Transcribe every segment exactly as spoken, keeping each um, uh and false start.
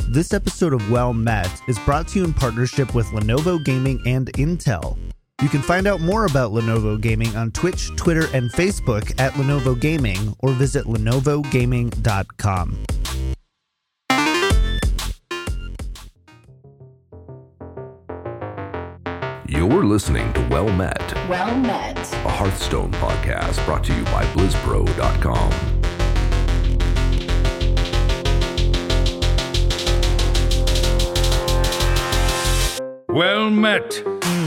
This episode of Well Met is brought to you in partnership with Lenovo Gaming and Intel. You can find out more about Lenovo Gaming on Twitch, Twitter, and Facebook at Lenovo Gaming or visit lenovo gaming dot com. You're listening to Well Met, Well Met, a Hearthstone podcast brought to you by blizz pro dot com. Well Met.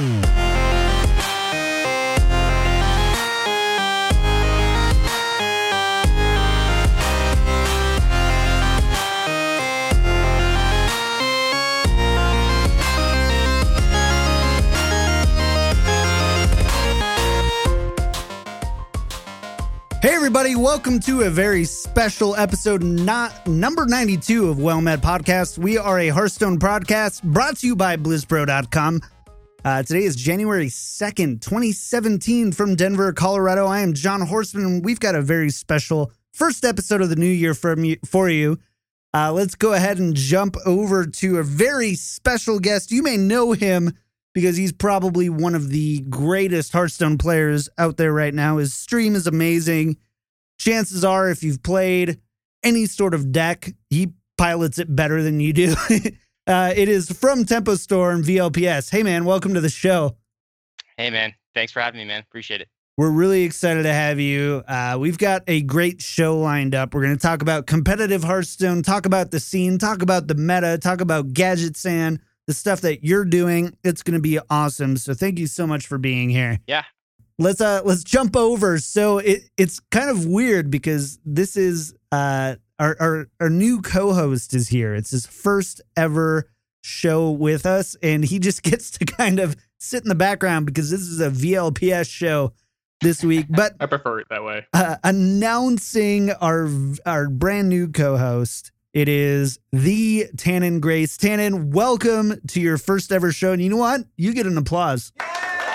Hey everybody, welcome to a very special episode, not number ninety-two of Well Met Podcast. We are a Hearthstone podcast brought to you by blizz pro dot com. Uh, today is January second, twenty seventeen from Denver, Colorado. I am John Horseman, and we've got a very special first episode of the new year for, me, for you. Uh, let's go ahead and jump over to a very special guest. You may know him because he's probably one of the greatest Hearthstone players out there right now. His stream is amazing. Chances are, if you've played any sort of deck, he pilots it better than you do. uh, it is from Tempo Storm, V L P S. Hey, man, welcome to the show. Hey, man. Thanks for having me, man. Appreciate it. We're really excited to have you. Uh, we've got a great show lined up. We're going to talk about competitive Hearthstone, talk about the scene, talk about the meta, talk about Gadgetzan, the stuff that you're doing. It's going to be awesome. So thank you so much for being here. Yeah. Let's uh let's jump over. So it it's kind of weird because this is uh our our, our new co-host is here. It's his first ever show with us, and he just gets to kind of sit in the background because this is a V L P S show this week. But I prefer it that way. Uh, announcing our our brand new co-host. It is the Tannen Grace. Tannen, welcome to your first ever show. And you know what? You get an applause. Look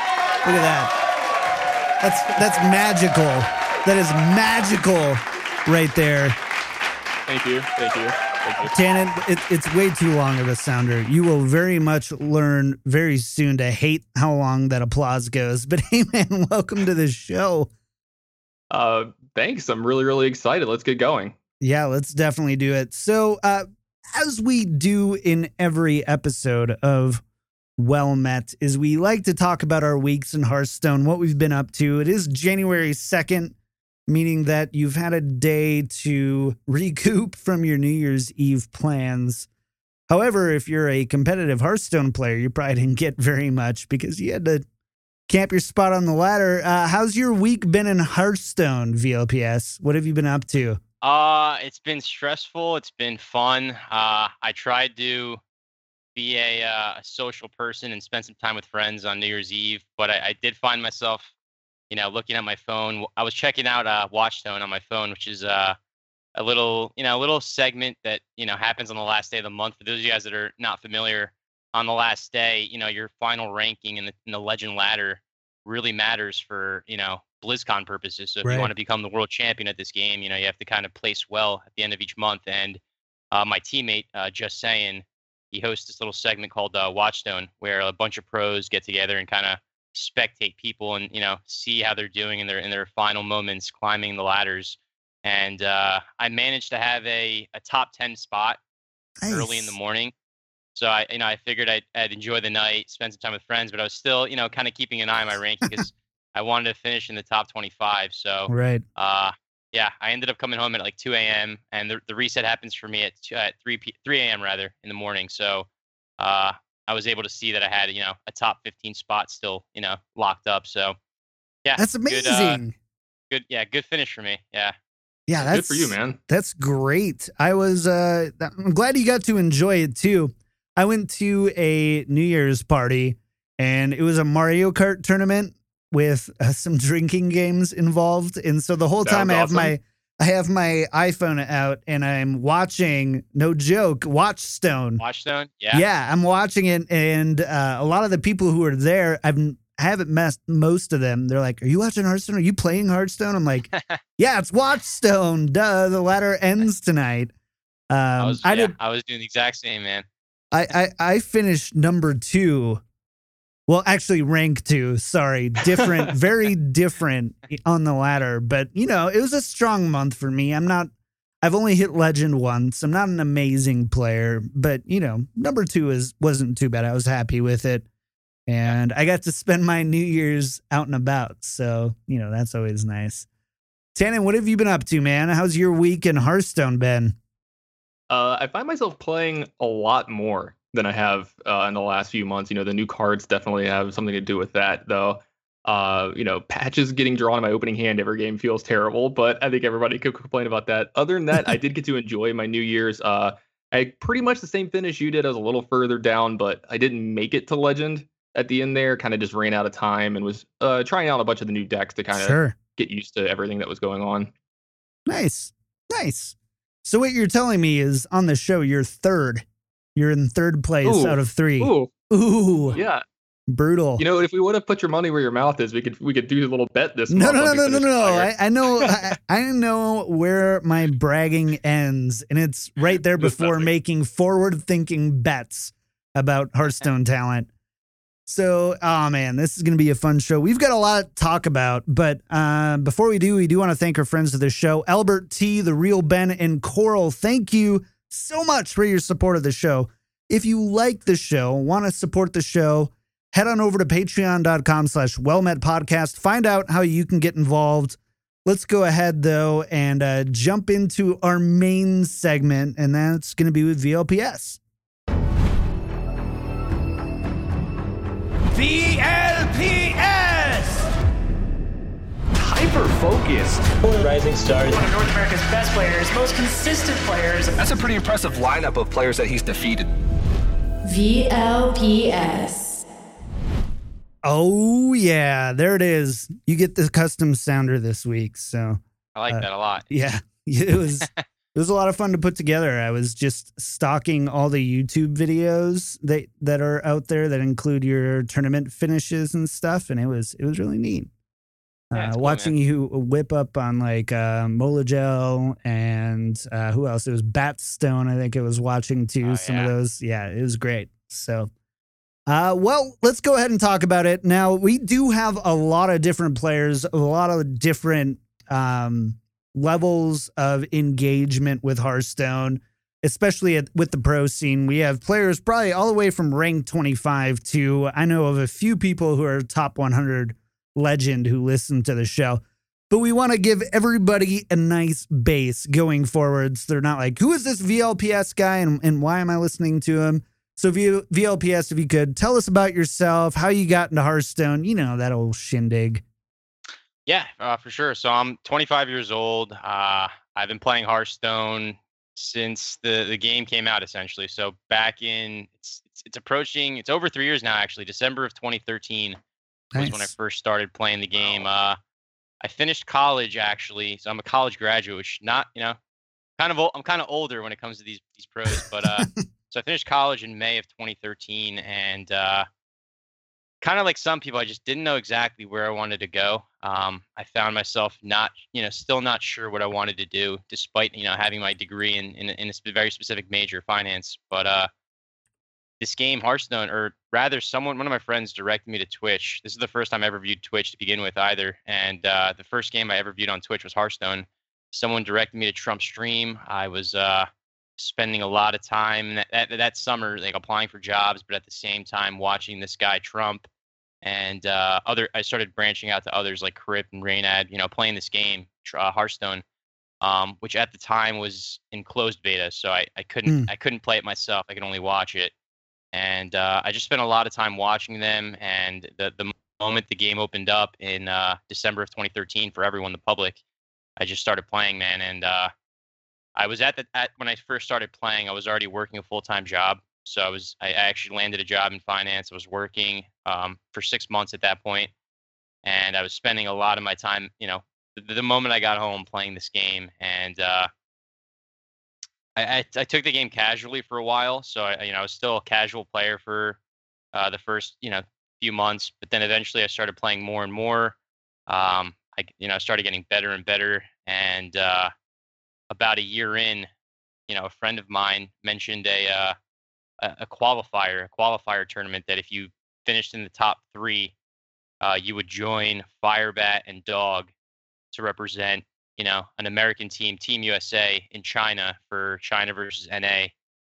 at that. That's that's magical. That is magical right there. Thank you. Thank you. Thank you. Tannen, it, it's way too long of a sounder. You will very much learn very soon to hate how long that applause goes. But hey, man, welcome to the show. Uh, thanks. I'm really, really excited. Let's get going. Yeah, let's definitely do it. So, uh, as we do in every episode of Well Met, is we like to talk about our weeks in Hearthstone, what we've been up to. It is January second, meaning that you've had a day to recoup from your New Year's Eve plans. However, if you're a competitive Hearthstone player, you probably didn't get very much because you had to camp your spot on the ladder. Uh, how's your week been in Hearthstone, V L P S? What have you been up to? Uh, it's been stressful. It's been fun. Uh, I tried to be a, uh, a social person and spend some time with friends on New Year's Eve, but I, I did find myself, you know, looking at my phone. I was checking out uh, Watchstone on my phone, which is uh, a little, you know, a little segment that, you know, happens on the last day of the month. For those of you guys that are not familiar, on the last day, you know, your final ranking in the, in the Legend ladder really matters for, you know, BlizzCon purposes. So if Right. you want to become the world champion at this game, you know, you have to kind of place well at the end of each month. And uh, my teammate, uh, Just Saying, he hosts this little segment called uh, Watchstone, where a bunch of pros get together and kind of spectate people and, you know, see how they're doing in their in their final moments climbing the ladders. And uh, I managed to have a, a top ten spot Nice. early in the morning. So I, you know, I figured I'd, I'd enjoy the night, spend some time with friends, but I was still, you know, kind of keeping an eye on my ranking because I wanted to finish in the top twenty-five. So, Right. uh, yeah, I ended up coming home at like two a.m. and the, the reset happens for me at, two, at three a.m. rather in the morning. So, uh, I was able to see that I had, you know, a top fifteen spot still, you know, locked up. So, yeah, That's amazing. Good, uh, good, yeah, good finish for me. Yeah. Yeah, Good that's for you, man. That's great. I was uh I'm glad you got to enjoy it too. I went to a New Year's party and it was a Mario Kart tournament with uh, some drinking games involved, and so the whole time Sounds I have awesome. my I have my iPhone out and I'm watching, no joke, Watchstone. Watchstone. Yeah. Yeah, I'm watching it, and uh, a lot of the people who are there, I've I haven't met most of them. They're like, "Are you watching Hearthstone? Are you playing Hearthstone?" I'm like, "Yeah, it's Watchstone. Duh, the ladder ends tonight." Um, I was, I yeah, did. I was doing the exact same, man. I, I I finished number two. Well, actually, rank two. Sorry, different, very different on the ladder. But you know, it was a strong month for me. I'm not. I've only hit legend once. I'm not an amazing player, but you know, number two is wasn't too bad. I was happy with it, and I got to spend my New Year's out and about. So you know, that's always nice. Tannen, what have you been up to, man? How's your week in Hearthstone been? Uh, I find myself playing a lot more than I have uh, in the last few months. You know, the new cards definitely have something to do with that, though. Uh, you know, patches getting drawn in my opening hand every game feels terrible, but I think everybody could complain about that. Other than that, I did get to enjoy my New Year's. Uh, I had pretty much the same finish you did. I was a little further down, but I didn't make it to Legend at the end there. Kind of just ran out of time and was uh, trying out a bunch of the new decks to kind of Sure. get used to everything that was going on. Nice. Nice. So what you're telling me is on the show, you're third. You're in third place Ooh. out of three. Ooh, Ooh. yeah. Brutal. You know, if we would have put your money where your mouth is, we could we could do a little bet this no, month. no, no, on no, who no, finishes no. higher. I, I know, I, I know where my bragging ends, and it's right there Just before nothing. making forward-thinking bets about Hearthstone talent. So, oh man, this is going to be a fun show. We've got a lot to talk about, but uh, before we do, we do want to thank our friends of the show, Albert T, The Real Ben, and Coral. Thank you so much for your support of the show. If you like the show, want to support the show, head on over to patreon.com slash wellmet podcast. Find out how you can get involved. Let's go ahead, though, and uh, jump into our main segment, and that's going to be with V L P S. V L P S! Hyper-focused. Rising stars. One of North America's best players, most consistent players. That's a pretty impressive lineup of players that he's defeated. V L P S. Oh, yeah, there it is. You get the custom sounder this week. So, I like Uh, that a lot. yeah, it was it was a lot of fun to put together. I was just stalking all the YouTube videos that that are out there that include your tournament finishes and stuff, and it was it was really neat. Yeah, Uh, it's cool, watching man. you whip up on like uh, Molagel and uh, who else? It was Batstone. I think it was watching too. Oh, some yeah. of those. Yeah, it was great. So, uh, well, let's go ahead and talk about it. Now, we do have a lot of different players, a lot of different um, levels of engagement with Hearthstone, especially at, with the pro scene. We have players probably all the way from rank twenty-five to, I know of a few people who are top one hundred legend who listen to the show. But we want to give everybody a nice base going forwards. They're not like, who is this V L P S guy and, and why am I listening to him? So v- V L P S, if you could, tell us about yourself, how you got into Hearthstone, you know, that old shindig. Yeah, uh, for sure. So I'm twenty-five years old. Uh, I've been playing Hearthstone since the, the game came out, essentially. So back in, it's, it's it's approaching, it's over three years now, actually. December of twenty thirteen was when I Nice. first started playing the game. Uh, I finished college, actually. So I'm a college graduate, which not, you know, kind of old, I'm kind of older when it comes to these these pros. But uh, so I finished college in May of twenty thirteen, and uh, kind of like some people, I just didn't know exactly where I wanted to go. Um, I found myself not, you know, still not sure what I wanted to do, despite, you know, having my degree in in, in a sp- very specific major, finance. But uh, this game, Hearthstone, or rather, someone, one of my friends directed me to Twitch. This is the first time I ever viewed Twitch to begin with, either. And uh, the first game I ever viewed on Twitch was Hearthstone. Someone directed me to Trump Stream. I was uh, spending a lot of time that, that that summer, like applying for jobs, but at the same time watching this guy Trump. And uh, other, I started branching out to others like Crip and Raynad, you know, playing this game, uh, Hearthstone, um, which at the time was in closed beta, so I, I couldn't Mm. I couldn't play it myself. I could only watch it, and uh, I just spent a lot of time watching them. And the the moment the game opened up in uh, December of twenty thirteen for everyone, the public, I just started playing, man. And uh, I was at the at when I first started playing, I was already working a full time job. So I was I I actually landed a job in finance. I was working um, for six months at that point, and I was spending a lot of my time, you know, the, the moment I got home playing this game. And uh, I, I I took the game casually for a while. So I you know I was still a casual player for uh, the first you know few months, but then eventually I started playing more and more. Um, I you know started getting better and better, and uh, about a year in, you know, a friend of mine mentioned a uh, a, a qualifier, a qualifier tournament that if you finished in the top three, uh, you would join Firebat and Dog to represent, you know, an American team, Team U S A in China for China versus N A.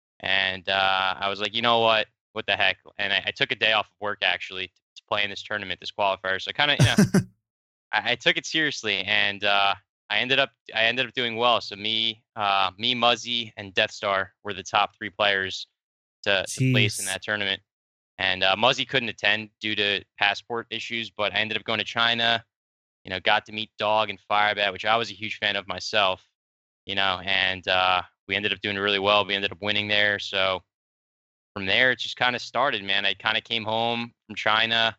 And uh, I was like, you know what? What the heck? And I, I took a day off of work actually to, to play in this tournament, this qualifier. So I kind of, you know, I, I took it seriously, and uh, I ended up, I ended up doing well. So me, uh, me, Muzzy, and Death Star were the top three players to, to place in that tournament. And uh, Muzzy couldn't attend due to passport issues, but I ended up going to China. You know, got to meet Dog and Firebat, which I was a huge fan of myself. You know, and uh, we ended up doing really well. We ended up winning there. So from there, it just kind of started, man. I kind of came home from China,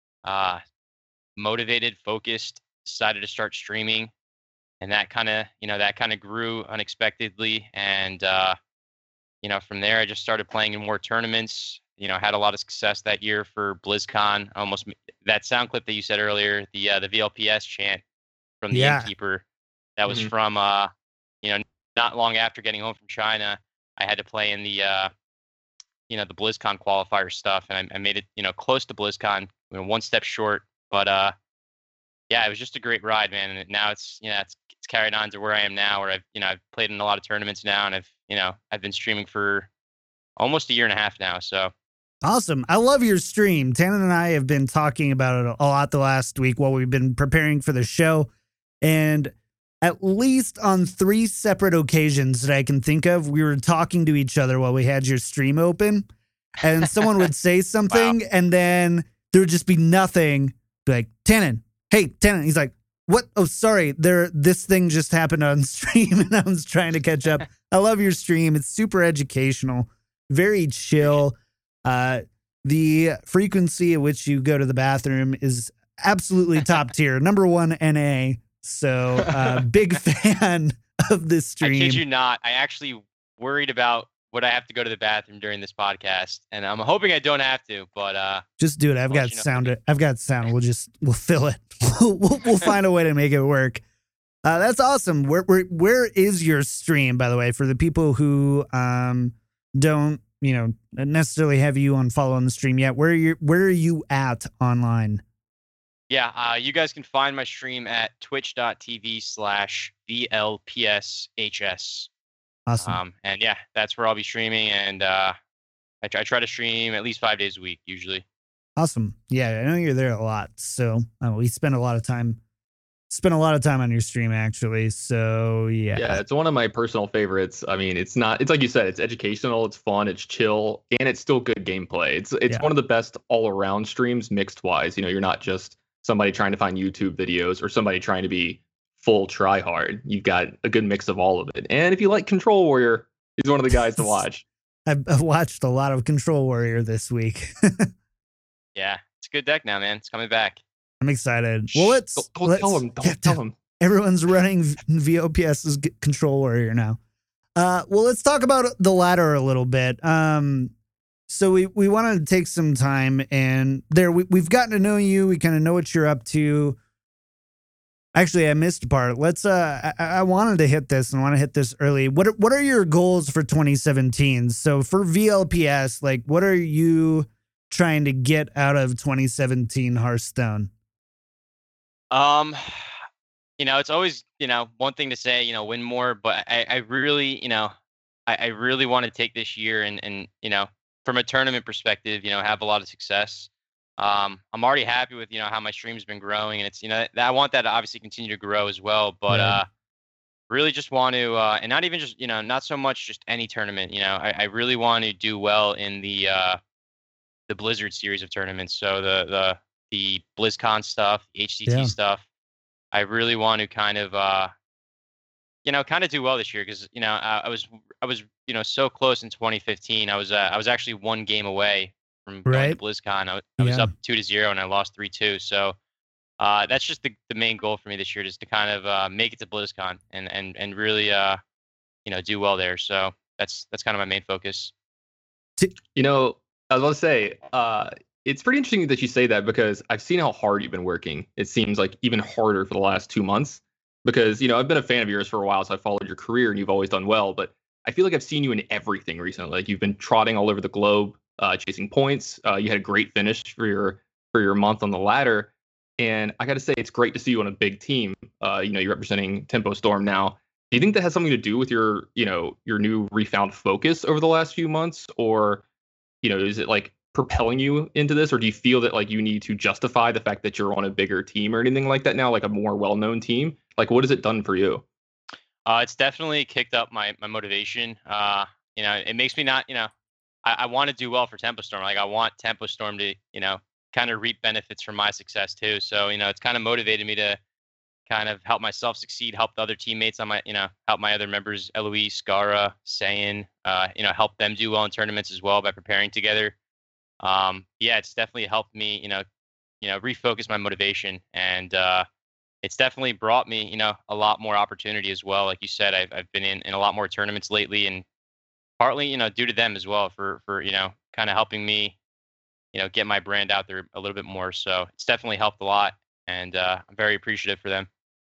uh, motivated, focused, decided to start streaming. And that kind of, you know, that kind of grew unexpectedly. And, uh, you know, from there, I just started playing in more tournaments. You know, had a lot of success that year for BlizzCon. Almost that sound clip that you said earlier, the uh, the V L P S chant from the yeah. Innkeeper, that was mm-hmm. from, uh, you know, not long after getting home from China. I had to play in the, uh, you know, the BlizzCon qualifier stuff, and I, I made it, you know, close to BlizzCon, you know, one step short. But uh, yeah, it was just a great ride, man. And now it's, you know, it's it's carried on to where I am now, where I've, you know, I've played in a lot of tournaments now, and I've, you know, I've been streaming for almost a year and a half now. So. Awesome. I love your stream. Tannen and I have been talking about it a lot the last week while we've been preparing for the show. And at least on three separate occasions that I can think of, we were talking to each other while we had your stream open. And someone would say something, wow. and then there would just be nothing. Be like, Tannen, hey, Tannen. He's like, what? Oh, sorry. There, this thing just happened on stream, and I was trying to catch up. I love your stream. It's super educational, very chill. Uh, the frequency at which you go to the bathroom is absolutely top tier. Number one N A. So, uh, big fan of this stream. I kid you not. I actually worried about would I have to go to the bathroom during this podcast, and I'm hoping I don't have to. But uh, just do it. I've got sound. I've got sound. We'll just we'll fill it. we'll, we'll find a way to make it work. Uh, that's awesome. Where where where is your stream, by the way, for the people who um don't, you know, necessarily have you on follow on the stream yet? Where are you, where are you at online? Yeah, uh, you guys can find my stream at twitch.tv slash VLPSHS. Awesome. Um, and yeah, that's where I'll be streaming. And uh, I, try, I try to stream at least five days a week, usually. Awesome. Yeah, I know you're there a lot. So uh, we spend a lot of time Spent a lot of time on your stream, actually. So, yeah. Yeah, it's one of my personal favorites. I mean, it's not, it's like you said, it's educational, it's fun, it's chill, and it's still good gameplay. It's it's yeah. one of the best all-around streams, mixed-wise. You know, you're not just somebody trying to find YouTube videos or somebody trying to be full try-hard. You've got a good mix of all of it. And if you like Control Warrior, he's one of the guys to watch. I've, I've watched a lot of Control Warrior this week. Yeah, it's a good deck now, man. It's coming back. I'm excited. Well, let's, don't, don't let's tell him. Don't yeah, tell him. Everyone's running VOPS's Control Warrior now. Uh, well, let's talk about the ladder a little bit. Um, so we, we wanted to take some time, and there we, we've gotten to know you. We kind of know what you're up to. Actually, I missed a part. Let's. Uh, I, I wanted to hit this and want to hit this early. What are, what are your goals for twenty seventeen? So for V L P S, like, what are you trying to get out of twenty seventeen Hearthstone? Um, you know, it's always, you know, one thing to say, you know, win more, but I, I really, you know, I, I really want to take this year and, and, you know, from a tournament perspective, you know, have a lot of success. Um, I'm already happy with, you know, how my stream's been growing, and it's, you know, I want that to obviously continue to grow as well, but, yeah. uh, really just want to, uh, and not even just, you know, not so much just any tournament, you know, I, I really want to do well in the, uh, the Blizzard series of tournaments. So the, the, the BlizzCon stuff, the H C T yeah. stuff. I really want to kind of, uh, you know, kind of do well this year because, you know, I, I was, I was, you know, so close in twenty fifteen. I was, uh, I was actually one game away from going right. to BlizzCon. I, I was yeah. up two to zero and I lost three two. So uh, that's just the, the main goal for me this year, is to kind of uh, make it to BlizzCon and and and really, uh, you know, do well there. So that's that's kind of my main focus. You know, I was going to say, uh, it's pretty interesting that you say that, because I've seen how hard you've been working. It seems like even harder for the last two months because, you know, I've been a fan of yours for a while, so I followed your career and you've always done well. But I feel like I've seen you in everything recently. Like you've been trotting all over the globe, uh, chasing points. Uh, you had a great finish for your for your month on the ladder, and I got to say it's great to see you on a big team. Uh, you know, you're representing Tempo Storm now. Do you think that has something to do with your, you know, your new refound focus over the last few months, or, you know, is it like propelling you into this, or do you feel that like you need to justify the fact that you're on a bigger team or anything like that now, like a more well-known team? Like, what has it done for you? Uh, it's definitely kicked up my my motivation. Uh, you know, it makes me not, you know, I, I want to do well for Tempo Storm. Like I want Tempo Storm to, you know, kind of reap benefits from my success too. So, you know, it's kind of motivated me to kind of help myself succeed, help the other teammates on my, you know, help my other members, Eloise, Gara, Sayin, uh, you know, help them do well in tournaments as well by preparing together. Um, yeah, it's definitely helped me, you know, you know, refocus my motivation, and uh, it's definitely brought me, you know, a lot more opportunity as well. Like you said, I've I've been in, in a lot more tournaments lately, and partly, you know, due to them as well for for you know, kind of helping me, you know, get my brand out there a little bit more. So it's definitely helped a lot, and uh, I'm very appreciative for them.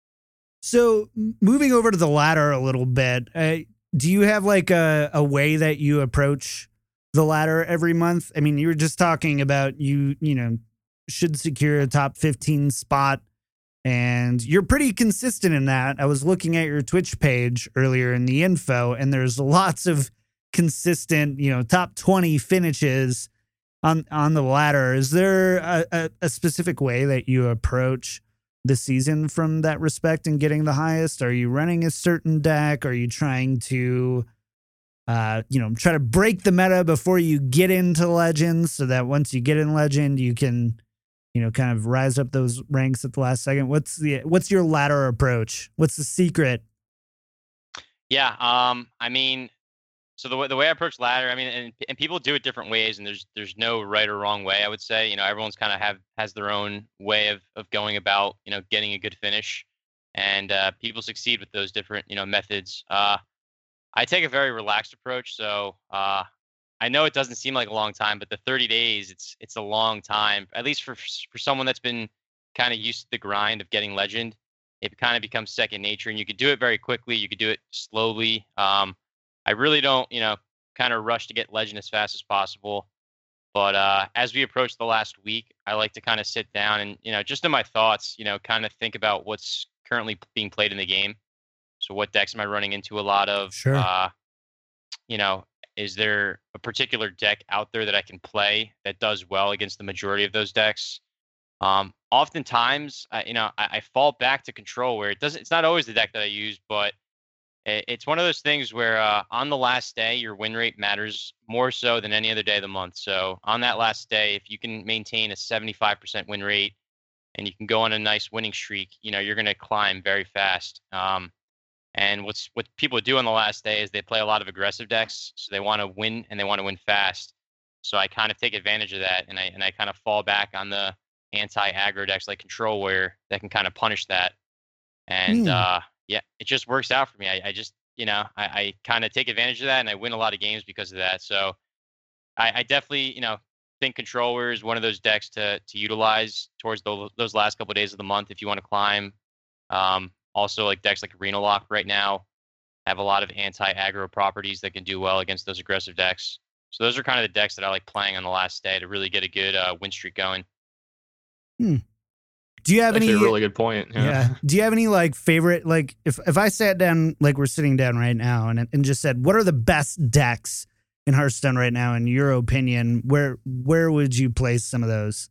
So moving over to the ladder a little bit, uh, do you have like a, a way that you approach the ladder every month? I mean, you were just talking about you, you know, should secure a top fifteen spot, and you're pretty consistent in that. I was looking at your Twitch page earlier in the info, and there's lots of consistent, you know, top twenty finishes on, on the ladder. Is there a, a, a specific way that you approach the season from that respect and getting the highest? Are you running a certain deck? Are you trying to, uh, you know, try to break the meta before you get into Legends, so that once you get in Legend, you can, you know, kind of rise up those ranks at the last second? What's the, what's your ladder approach? What's the secret? Yeah. Um, I mean, so the way, the way I approach ladder, I mean, and, and people do it different ways, and there's, there's no right or wrong way, I would say. You know, everyone's kind of have, has their own way of, of going about, you know, getting a good finish, and uh, people succeed with those different, you know, methods. Uh, I take a very relaxed approach. So uh, I know it doesn't seem like a long time, but the thirty days, it's, it's a long time, at least for, for someone that's been kind of used to the grind of getting Legend. It kind of becomes second nature, and you could do it very quickly. You could do it slowly. Um, I really don't, you know, kind of rush to get Legend as fast as possible. But uh, as we approach the last week, I like to kind of sit down and, you know, just in my thoughts, you know, kind of think about what's currently being played in the game. So what decks am I running into a lot of? Sure. Uh, you know, is there a particular deck out there that I can play that does well against the majority of those decks? Um, oftentimes, I, you know, I, I fall back to Control, where it doesn't, it's not always the deck that I use, but it's one of those things where uh, on the last day, your win rate matters more so than any other day of the month. So on that last day, if you can maintain a seventy-five percent win rate and you can go on a nice winning streak, you know, you're going to climb very fast. Um, and what's what people do on the last day is they play a lot of aggressive decks. So they want to win, and they want to win fast. So I kind of take advantage of that, and I and I kind of fall back on the anti-aggro decks like Control, where that can kind of punish that. And mm. uh yeah, it just works out for me. I, I just, you know, I, I kind of take advantage of that, and I win a lot of games because of that. So I, I definitely, you know, think Controller is one of those decks to to utilize towards the, those last couple of days of the month if you want to climb. Um, also, like decks like Arena Lock right now have a lot of anti-aggro properties that can do well against those aggressive decks. So those are kind of the decks that I like playing on the last day to really get a good uh, win streak going. Hmm. Do you have That's any? a really good point. Yeah. yeah. Do you have any like favorite, like if, if I sat down, like we're sitting down right now, and and just said, what are the best decks in Hearthstone right now, in your opinion? Where where would you place some of those?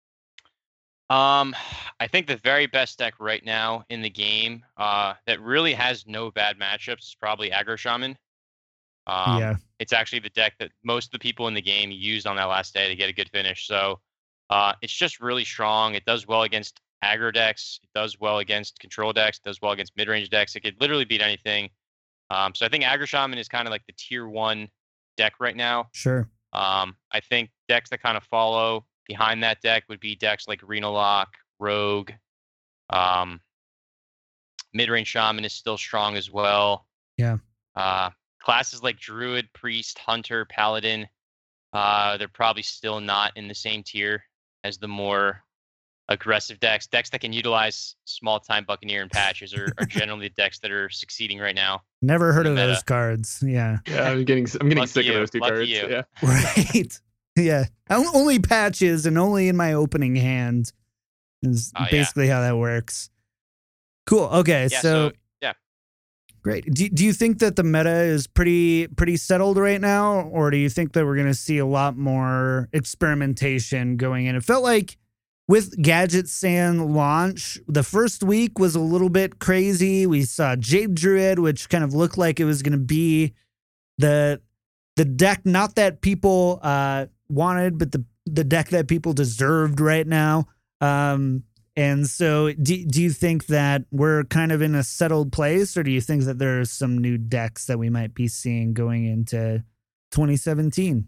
Um, I think the very best deck right now in the game, uh, that really has no bad matchups, is probably Aggro Shaman. Um, yeah. It's actually the deck that most of the people in the game used on that last day to get a good finish. So uh, it's just really strong. It does well against aggro decks. It does well against control decks. It does well against mid-range decks. It could literally beat anything. Um, so I think Aggro Shaman is kind of like the tier one deck right now. Sure. Um, I think decks that kind of follow behind that deck would be decks like Arena Lock, Rogue. Um, mid-range Shaman is still strong as well. Yeah. Uh, classes like Druid, Priest, Hunter, Paladin, uh, they're probably still not in the same tier as the more aggressive decks. Decks that can utilize small time Buccaneer and patches are, are generally the decks that are succeeding right now. Never heard of meta. those cards. Yeah. Yeah, I'm getting I'm getting Lucky sick you. of those two Lucky cards. you. Yeah. Right. Yeah. Only patches and only in my opening hand is Oh, yeah. basically how that works. Cool. Okay. Yeah, so, so, yeah. great. Do, do you think that the meta is pretty pretty settled right now, or do you think that we're going to see a lot more experimentation going in? It felt like with Gadget Sand launch, the first week was a little bit crazy. We saw Jade Druid, which kind of looked like it was going to be the the deck, not that people uh, wanted, but the the deck that people deserved right now. Um, and so, do do you think that we're kind of in a settled place, or do you think that there are some new decks that we might be seeing going into twenty seventeen?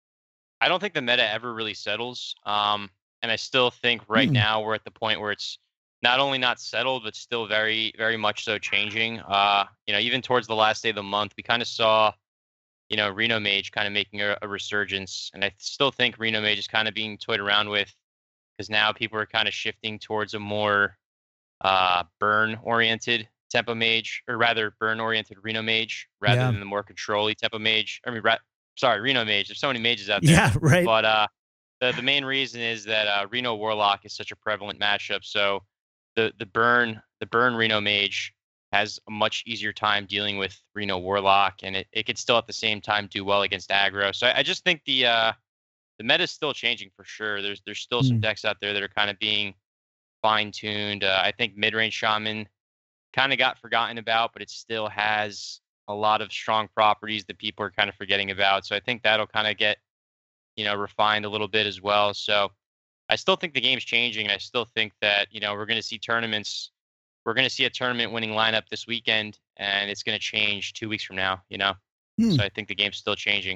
I don't think the meta ever really settles. Um, and I still think right Hmm. now we're at the point where it's not only not settled, but still very, very much so changing. Uh, you know, even towards the last day of the month, we kind of saw, you know, Reno Mage kind of making a, a resurgence. And I still think Reno Mage is kind of being toyed around with because now people are kind of shifting towards a more uh, burn-oriented Tempo Mage, or rather burn-oriented Reno Mage, rather Yeah. than the more control-y Tempo Mage. I mean, ra- sorry, Reno Mage. There's so many mages out there. Yeah, right. But uh, the the main reason is that uh, Reno Warlock is such a prevalent matchup. So the the burn the burn Reno Mage has a much easier time dealing with Reno Warlock, and it, it can still at the same time do well against aggro. So I, I just think the uh, the meta is still changing for sure. There's there's still some Hmm. decks out there that are kind of being fine tuned. Uh, I think mid range Shaman kind of got forgotten about, but it still has a lot of strong properties that people are kind of forgetting about. So I think that'll kind of get, you know, refined a little bit as well. So I still think the game's changing. And I still think that, you know, we're going to see tournaments. We're going to see a tournament winning lineup this weekend, and it's going to change two weeks from now, you know? Hmm. So I think the game's still changing.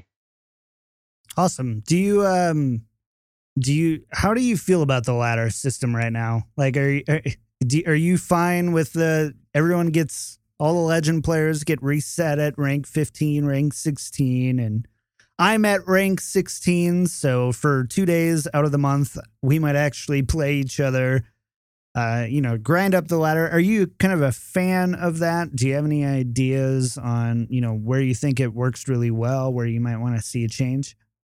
Awesome. Do you um do you how do you feel about the ladder system right now? Like, are you are, do, are you fine with the everyone gets all the legend players get reset at rank fifteen, rank sixteen, and I'm at rank sixteen, so for two days out of the month we might actually play each other. Uh, you know, grind up the ladder. Are you kind of a fan of that? Do you have any ideas on, you know, where you think it works really well, where you might want to see a change?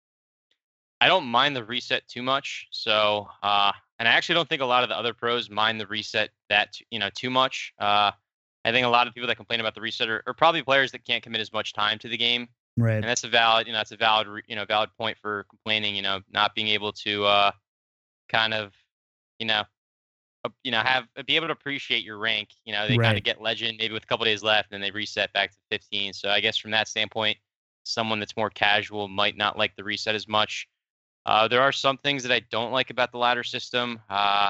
I don't mind the reset too much. So, uh, and I actually don't think a lot of the other pros mind the reset that, t- you know, too much. Uh, I think a lot of people that complain about the reset are, are probably players that can't commit as much time to the game. Right. And that's a valid, you know, that's a valid, re- you know, valid point for complaining, you know, not being able to, uh, kind of, you know, uh, you know, have, be able to appreciate your rank. You know, they kind Right. of get legend maybe with a couple days left and they reset back to fifteen. So I guess from that standpoint, someone that's more casual might not like the reset as much. Uh, there are some things that I don't like about the ladder system. Uh,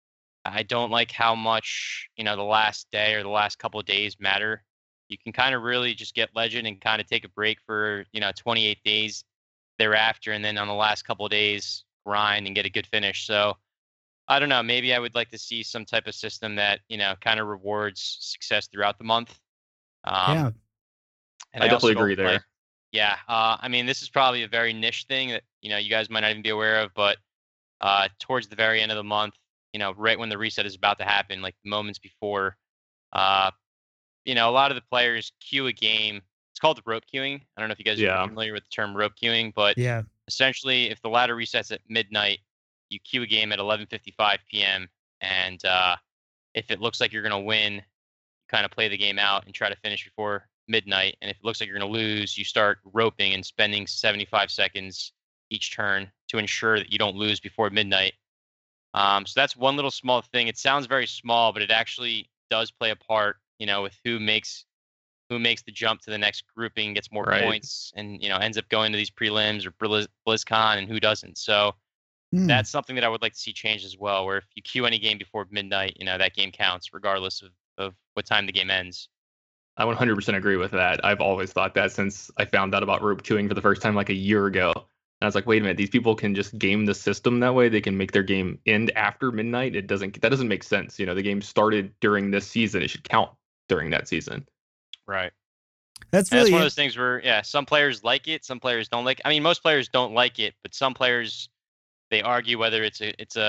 I don't like how much, you know, the last day or the last couple of days matter. You can kind of really just get legend and kind of take a break for, you know, twenty-eight days thereafter. And then on the last couple of days, grind and get a good finish. So I don't know. Maybe I would like to see some type of system that, you know, kind of rewards success throughout the month. Um, Yeah. and I also definitely don't agree there. like- Yeah. Uh, I mean, this is probably a very niche thing that, you know, you guys might not even be aware of, but uh, towards the very end of the month, you know, right when the reset is about to happen, like moments before, uh, you know, a lot of the players queue a game. It's called rope queuing. I don't know if you guys Yeah. are familiar with the term rope queuing, but Yeah. essentially, if the ladder resets at midnight, you queue a game at eleven fifty-five p.m. And uh, if it looks like you're going to win, you kind of play the game out and try to finish before midnight. And if it looks like you're going to lose, you start roping and spending seventy-five seconds each turn to ensure that you don't lose before midnight. Um, so that's one little small thing. It sounds very small, but it actually does play a part, you know, with who makes who makes the jump to the next grouping, gets more Right. points, and, you know, ends up going to these prelims or Blizz- BlizzCon, and who doesn't. So Hmm. that's something that I would like to see change as well, where if you queue any game before midnight, you know, that game counts regardless of, of what time the game ends. I one hundred percent agree with that. I've always thought that since I found out about rope queuing for the first time like a year ago. And I was like, wait a minute, these people can just game the system that way. They can make their game end after midnight. It doesn't that doesn't make sense. You know, the game started during this season. It should count during that season. Right. That's And really that's one of those things where, yeah, some players like it, some players don't like. I mean, most players don't like it, but some players, they argue whether it's a it's a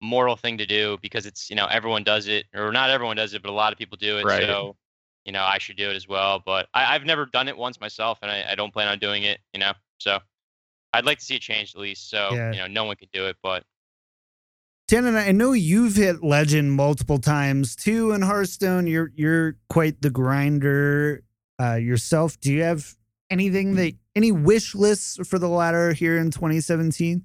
moral thing to do because it's, you know, everyone does it, or not everyone does it, but a lot of people do it. Right. So, you know, I should do it as well. But I, I've never done it once myself, and I, I don't plan on doing it, you know. So I'd like to see it changed at least. So, Yeah. you know, no one can do it, but. Tannen, I know you've hit legend multiple times too in Hearthstone. You're you're quite the grinder uh, yourself. Do you have anything that any wish lists for the ladder here in twenty seventeen?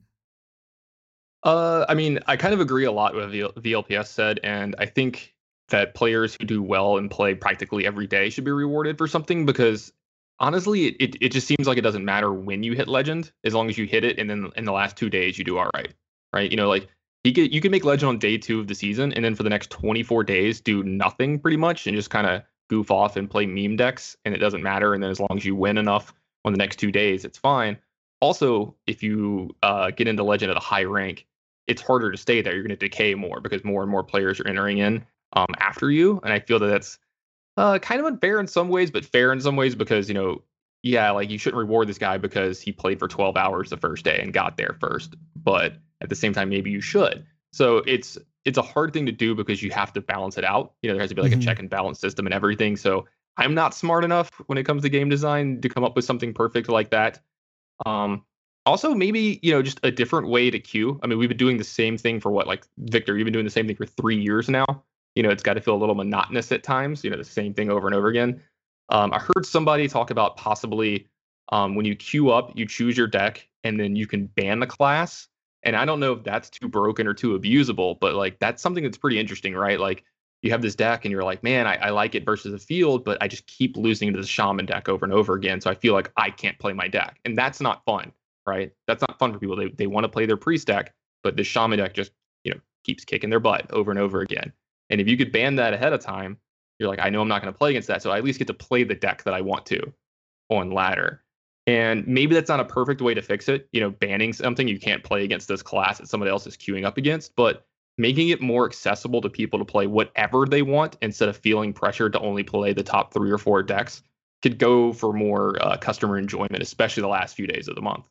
Uh, I mean, I kind of agree a lot with what V L P S said, and I think that players who do well and play practically every day should be rewarded for something because honestly, it, it, it just seems like it doesn't matter when you hit legend as long as you hit it, and then in the last two days you do all right, right? You know, like. You can, you can make legend on day two of the season, and then for the next twenty-four days, do nothing pretty much, and just kind of goof off and play meme decks, and it doesn't matter. And then as long as you win enough on the next two days, it's fine. Also, if you uh, get into legend at a high rank, it's harder to stay there. You're going to decay more because more and more players are entering in um, after you. And I feel that that's uh, kind of unfair in some ways, but fair in some ways because, you know, yeah, like you shouldn't reward this guy because he played for twelve hours the first day and got there first. But at the same time, maybe you should. So it's it's a hard thing to do because you have to balance it out. You know, there has to be like mm-hmm. a check and balance system and everything. So I'm not smart enough when it comes to game design to come up with something perfect like that. Um, also, maybe, you know, just a different way to queue. I mean, we've been doing the same thing for what, like Victor, you've been doing the same thing for three years now. You know, it's got to feel a little monotonous at times, you know, the same thing over and over again. Um, I heard somebody talk about possibly um, when you queue up, you choose your deck and then you can ban the class. And I don't know if that's too broken or too abusable, but like that's something that's pretty interesting, right? Like you have this deck and you're like, man, I, I like it versus the field, but I just keep losing to the shaman deck over and over again. So I feel like I can't play my deck. And that's not fun, right? That's not fun for people. They they want to play their priest deck, but the shaman deck just, you know, keeps kicking their butt over and over again. And if you could ban that ahead of time, you're like, I know I'm not going to play against that. So I at least get to play the deck that I want to on ladder. And maybe that's not a perfect way to fix it, you know, banning something you can't play against this class that somebody else is queuing up against, but making it more accessible to people to play whatever they want instead of feeling pressured to only play the top three or four decks could go for more uh, customer enjoyment, especially the last few days of the month.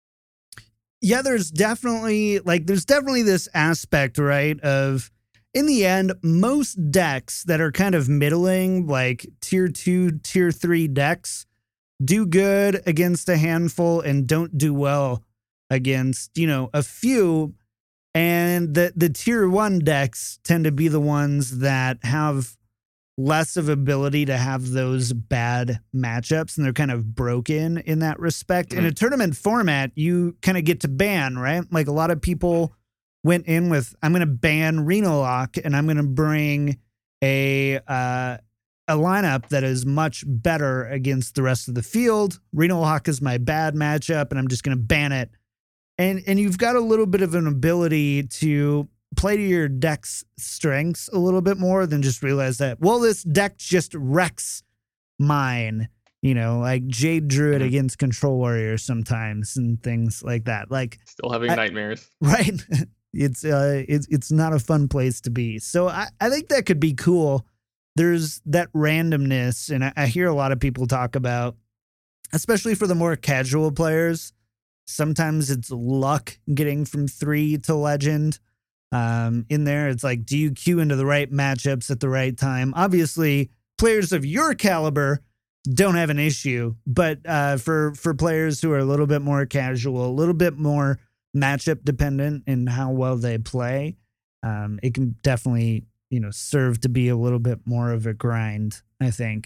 Yeah, there's definitely like there's definitely this aspect, right, of in the end, most decks that are kind of middling, like tier two, tier three decks, do good against a handful and don't do well against, you know, a few. And the, the tier one decks tend to be the ones that have less of ability to have those bad matchups, and they're kind of broken in that respect. Mm-hmm. In a tournament format, you kind of get to ban, right? Like a lot of people went in with, I'm going to ban Reno Lock and I'm going to bring a, uh, a lineup that is much better against the rest of the field. Reno Lock is my bad matchup and I'm just going to ban it. And and you've got a little bit of an ability to play to your deck's strengths a little bit more than just realize that, well, this deck just wrecks mine, you know, like Jade Druid mm-hmm. against Control Warrior sometimes and things like that. Like still having I, nightmares. Right. It's uh it's it's not a fun place to be. So I, I think that could be cool. There's that randomness, and I, I hear a lot of people talk about, especially for the more casual players, sometimes it's luck getting from three to legend. Um, in there, it's like, do you queue into the right matchups at the right time? Obviously, players of your caliber don't have an issue, but uh, for for players who are a little bit more casual, a little bit more matchup dependent in how well they play, um, it can definitely, you know, serve to be a little bit more of a grind, I think.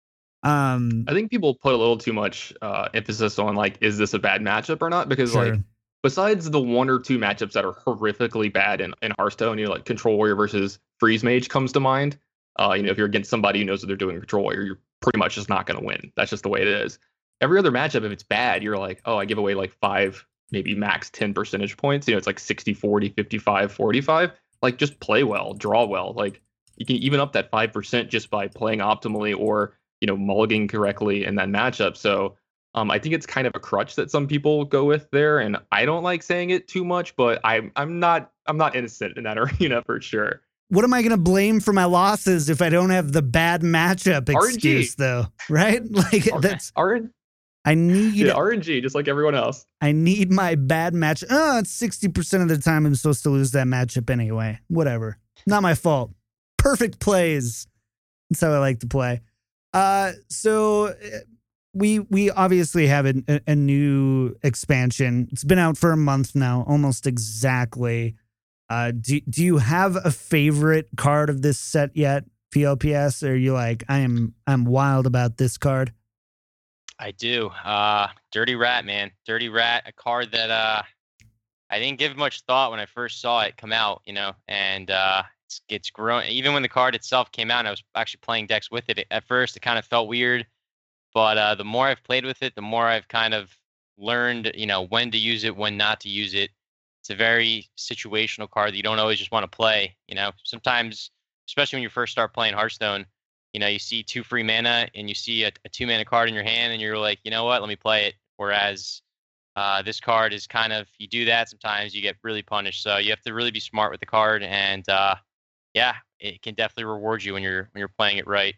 Um, I think people put a little too much uh, emphasis on like, is this a bad matchup or not? Because sure. like, besides the one or two matchups that are horrifically bad in, in Hearthstone, you know, like Control Warrior versus Freeze Mage comes to mind. Uh, you know, if you're against somebody who knows what they're doing in Control Warrior, you're pretty much just not going to win. That's just the way it is. Every other matchup, if it's bad, you're like, oh, I give away like five, maybe max ten percentage points. You know, it's like sixty, forty, fifty-five, forty-five. Like, just play well, draw well. Like, you can even up that five percent just by playing optimally or, you know, mulliganing correctly in that matchup. So um, I think it's kind of a crutch that some people go with there. And I don't like saying it too much, but I'm I'm not I'm not innocent in that arena for sure. What am I going to blame for my losses if I don't have the bad matchup excuse, R N G. though? Right? Like, R- that's R- I need yeah, R N G, just like everyone else. I need my bad match. Oh, it's sixty percent of the time I'm supposed to lose that matchup anyway. Whatever. Not my fault. Perfect plays. That's how I like to play. Uh, so we we obviously have a, a new expansion. It's been out for a month now, almost exactly. Uh, do, do you have a favorite card of this set yet, V L P S? Or are you like, I am I'm wild about this card? I do. Uh, Dirty Rat, man. Dirty Rat, a card that uh, I didn't give much thought when I first saw it come out, you know, and uh, it's, it's grown. Even when the card itself came out, and I was actually playing decks with it. At first, it kind of felt weird, but uh, the more I've played with it, the more I've kind of learned, you know, when to use it, when not to use it. It's a very situational card that you don't always just want to play. You know, sometimes, especially when you first start playing Hearthstone, you know, you see two free mana and you see a, a two mana card in your hand and you're like, you know what, let me play it. Whereas uh, this card is kind of, you do that sometimes you get really punished. So you have to really be smart with the card. And uh, yeah, it can definitely reward you when you're when you're playing it right.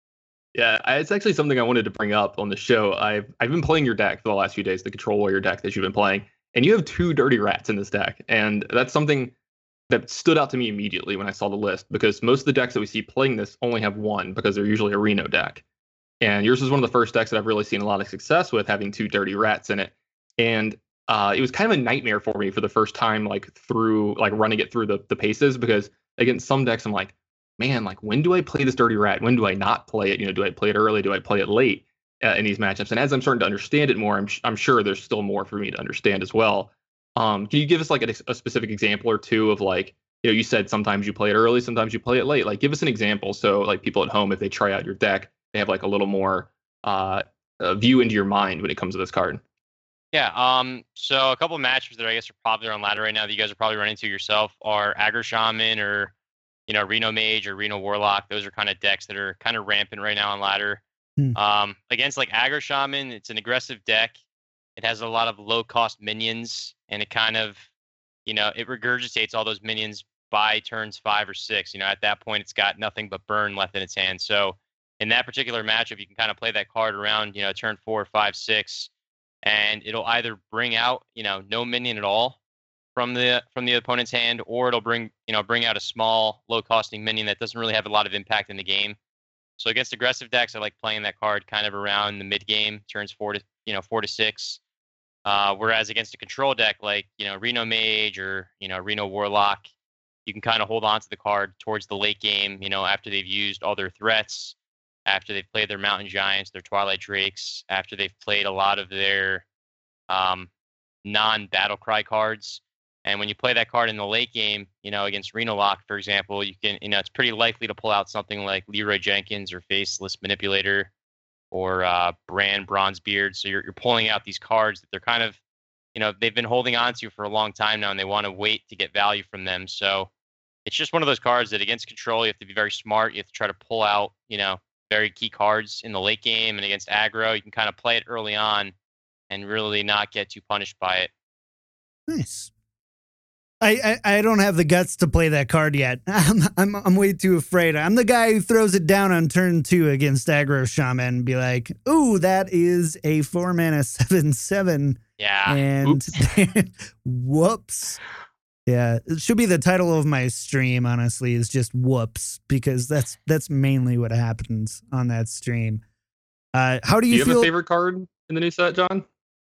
Yeah, I, it's actually something I wanted to bring up on the show. I've I've been playing your deck for the last few days, the Control Warrior deck that you've been playing, and you have two Dirty Rats in this deck. And that's something that stood out to me immediately when I saw the list, because most of the decks that we see playing this only have one because they're usually a Reno deck. And yours is one of the first decks that I've really seen a lot of success with, having two Dirty Rats in it. And uh, it was kind of a nightmare for me for the first time, like through like running it through the, the paces, because against some decks, I'm like, man, like when do I play this Dirty Rat? When do I not play it? You know, do I play it early? Do I play it late uh, in these matchups? And as I'm starting to understand it more, I'm, I'm sure there's still more for me to understand as well. Um, can you give us like a, a specific example or two of like, you know, you said sometimes you play it early, sometimes you play it late. Like, give us an example. So like people at home, if they try out your deck, they have like a little more uh, uh, view into your mind when it comes to this card. Yeah. Um. So a couple of matches that I guess are popular on ladder right now that you guys are probably running into yourself are Aggro Shaman or, you know, Reno Mage or Reno Warlock. Those are kind of decks that are kind of rampant right now on ladder. Hmm. Um. Against like Aggro Shaman, it's an aggressive deck. It has a lot of low cost minions, and it kind of, you know, it regurgitates all those minions by turns five or six. You know, at that point, it's got nothing but burn left in its hand. So in that particular matchup, you can kind of play that card around, you know, turn four, five, six, and it'll either bring out, you know, no minion at all from the from the opponent's hand, or it'll bring, you know, bring out a small, low costing minion that doesn't really have a lot of impact in the game. So against aggressive decks, I like playing that card kind of around the mid game, turns four to, you know, four to six. Uh, whereas against a control deck like, you know, Reno Mage or, you know, Reno Warlock, you can kind of hold on to the card towards the late game, you know, after they've used all their threats, after they've played their Mountain Giants, their Twilight Drakes, after they've played a lot of their um, non-Battle Cry cards. And when you play that card in the late game, you know, against Reno Lock, for example, you can, you know, it's pretty likely to pull out something like Leroy Jenkins or Faceless Manipulator or uh, Brand Bronzebeard. So you're you're pulling out these cards that they're kind of, you know, they've been holding on to for a long time now, and they want to wait to get value from them. So it's just one of those cards that against control, you have to be very smart. You have to try to pull out, you know, very key cards in the late game. And against aggro, you can kind of play it early on and really not get too punished by it. Nice. I, I, I don't have the guts to play that card yet. I'm, I'm I'm way too afraid. I'm the guy who throws it down on turn two against Aggro Shaman and be like, ooh, that is a four mana seven seven. Yeah. And whoops. Yeah. It should be the title of my stream, honestly, is just whoops, because that's that's mainly what happens on that stream. Uh, how do you, do you feel? have a favorite card in the new set, John?